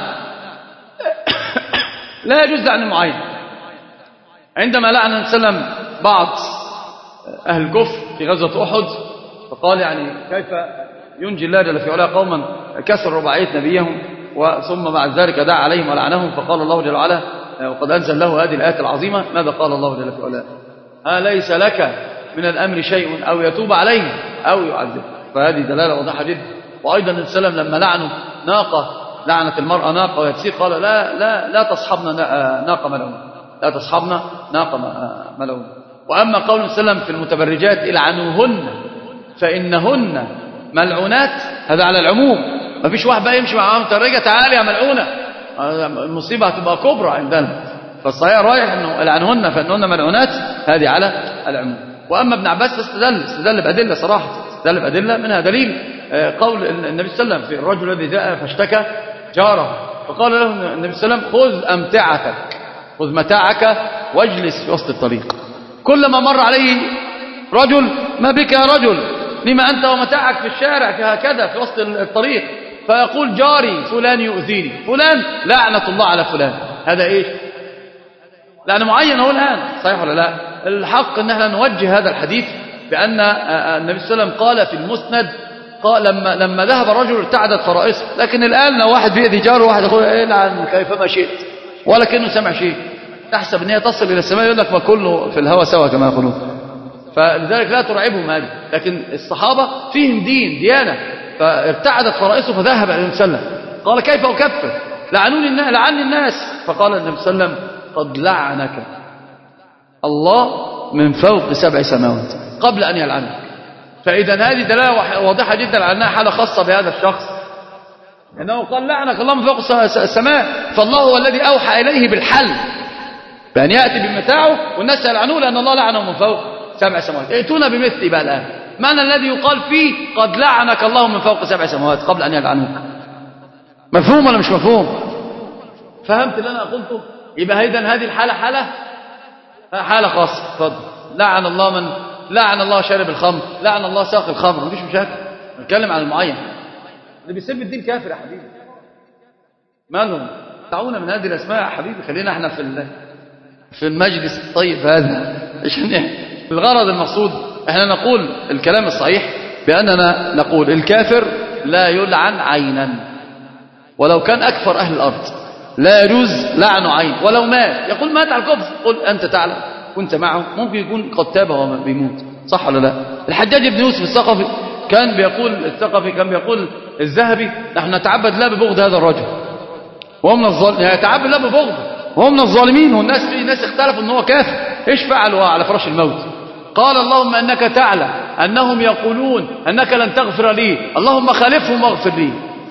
Speaker 1: لا يجوز لعن المعين. عندما لعن النبي صلى الله عليه وسلم بعض أهل الكفر في غزوة أحد، فقال يعني كيف ينجي الله جل في علاه قوما كسر رباعية نبيهم وثم بعد ذلك دعا عليهم ولعنهم. فقال الله جل وعلا وقد أنزل له هذه الآيات العظيمة، ماذا قال الله جل في علاه؟ ها ليس لك من الأمر شيء أو يتوب عليه أو يعذب. فهذه دلالة واضحة جدا. وأيضا النبي صلى الله عليه وسلم لما لعنوا ناقة، لعنت المرأة ناقة ويتسيق، قال لا لا لا تصحبنا ناقة ملعونة، لا تصحبنا ناقة ملعونة. وأما قول النبي صلى الله عليه وسلم في المتبرجات العنوهن فإنهن ملعونات، هذا على العموم، ما فيش واحد بقى يمشي معاهم متبرجة تعالي يا ملعونة، المصيبة هتبقى كبرى عندنا. فالصحيح رايح انه العنهن فانهن ملعونات، هذه على العموم. واما ابن عباس فاستدل استدل بادله صراحه، استدل بادله منها دليل قول النبي صلى الله عليه وسلم في الرجل الذي جاء فاشتكى جاره، فقال له النبي صلى الله عليه وسلم خذ امتعتك، خذ متاعك واجلس في وسط الطريق. كلما مر عليه رجل ما بك يا رجل، لما انت ومتاعك في الشارع هكذا في وسط الطريق؟ فيقول جاري فلان يؤذيني، فلان لعنة الله على فلان. هذا ايش؟ لعنة معين هو الآن، صحيح ولا لا؟ الحق ان احنا نوجه هذا الحديث بأن النبي صلى الله عليه وسلم قال في المسند
Speaker 3: قال لما لما ذهب الرجل ارتعدت فرائصه. لكن الآن لو واحد بيأذي جاره وواحد يقول إيه لعن كيفما شئت ولا كأنه سمع شيء، تحسب ان هي تصل إلى السماء، يقول لك ما كله في الهوى سوا كما يقولون. فلذلك لا ترعبهم هذه. لكن الصحابة فيهم دين ديانة، فارتعدت فرائصه فذهب إلى النبي صلى الله عليه وسلم قال كيف أكفر؟ لعنوني الناس لعني الناس. فقال النبي صلى الله عليه وسلم قد لعنك الله من فوق سبع سماوات قبل أن يلعنك. فإذا هذه دلالة واضحة جدا على أنها حالة خاصة بهذا الشخص، لأنه قال لعنك الله من فوق السماء، فالله هو الذي أوحى إليه بالحل بأن يأتي بمتاعه والناس يلعنوه لأن الله لعنه من فوق سبع سماوات. ائتونا بمثل بقى الآن معنى الذي يقال فيه قد لعنك الله من فوق سبع سماوات قبل أن يلعنوك. مفهوم ولا مش مفهوم؟ فهمت اللي أنا قلته؟ يبقى إذن هذه الحالة حالة حالة خاصة. اتفضل. لعن الله من لعن الله شارب الخمر، لعن الله ساق الخمر، مفيش مشاكل، نتكلم عن المعين. اللي بيسب الدين كافر يا حبيبي، مالهم؟ دعونا من هذه الأسماء يا حبيبي، خلينا احنا في في المجلس الطيب هذا عشان الغرض المقصود احنا نقول الكلام الصحيح بأننا نقول الكافر لا يلعن عينا ولو كان أكثر أهل الأرض، لا يجوز لعن عين ولو مات. يقول مات على الكفر، قل أنت تعلم كنت معه، ممكن يكون قد تاب وهو بيموت، صح ولا لا؟ الحجاج بن يوسف الثقفي كان بيقول الثقفي كان بيقول الذهبي نحن نتعبد لا ببغض هذا الرجل وهم من الظالمين، يتعبد لا ببغضه وهم من الظالمين. والناس في ناس اختلفوا ان هو كافر، ايش فعلوا على فراش الموت؟ قال اللهم انك تعلم انهم يقولون انك لن تغفر لي، اللهم خالفهم واغفر لي.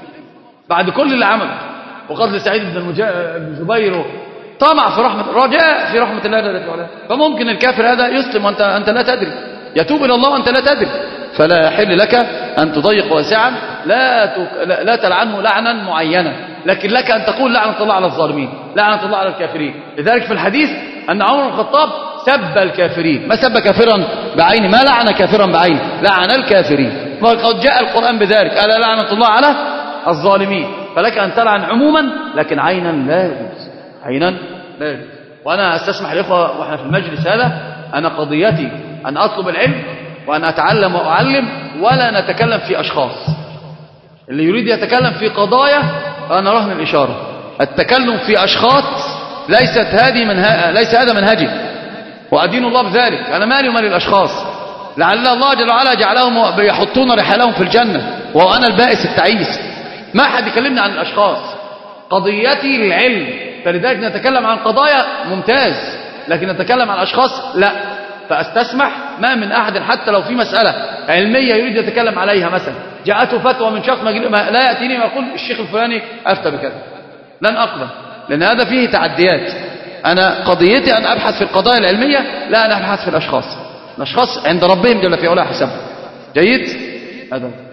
Speaker 3: بعد كل اللي عمله وقتل سعيد بن المجا... بن جبير طمع في رحمة، رجاء في رحمة الله جل وعلا. فممكن الكافر هذا يسلم وانت انت لا تدري، يتوب الى الله وانت لا تدري، فلا يحل لك ان تضيق واسعا، لا تك... لا, لا تلعنه لعنا معينا، لكن لك ان تقول لعنة الله على الظالمين، لعنة الله على الكافرين. لذلك في الحديث ان عمر بن الخطاب سب الكافرين، ما سب كافرا بعينه، ما لعن كافرا بعينه، لعن الكافرين. وقد جاء القرآن بذلك، ألا لعنة الله على الظالمين. فلك أن تلعن عموما لكن عينا لا يجوز، عينا لا يجوز. وأنا أستسمح الإخوة وإحنا في المجلس هذا، أنا قضيتي أن أطلب العلم وأن أتعلم وأعلم، ولا نتكلم في أشخاص. اللي يريد يتكلم في قضايا فأنا رهن الإشارة. التكلم في أشخاص ليست هذه من ها... ليس هذا منهجي، وأدين الله بذلك. أنا مالي ومال الأشخاص، لعل الله جل وعلا جعلهم يحطون رحالهم في الجنة وأنا البائس التعيس. ما حد يكلمني عن الأشخاص، قضيتي للعلم. فلذلك نتكلم عن قضايا ممتاز، لكن نتكلم عن أشخاص لا. فأستسمح ما من أحد حتى لو في مسألة علمية يريد يتكلم عليها، مثلا جاءته فتوى من شخص لا يأتيني ويقول الشيخ الفلاني أفتى بكذا، لن أقبل، لأن هذا فيه تعديات. أنا قضيتي أن أبحث في القضايا العلمية، لا أنا أبحث في الأشخاص. الأشخاص عند ربهم جل في علاه حساب. جيد هذا.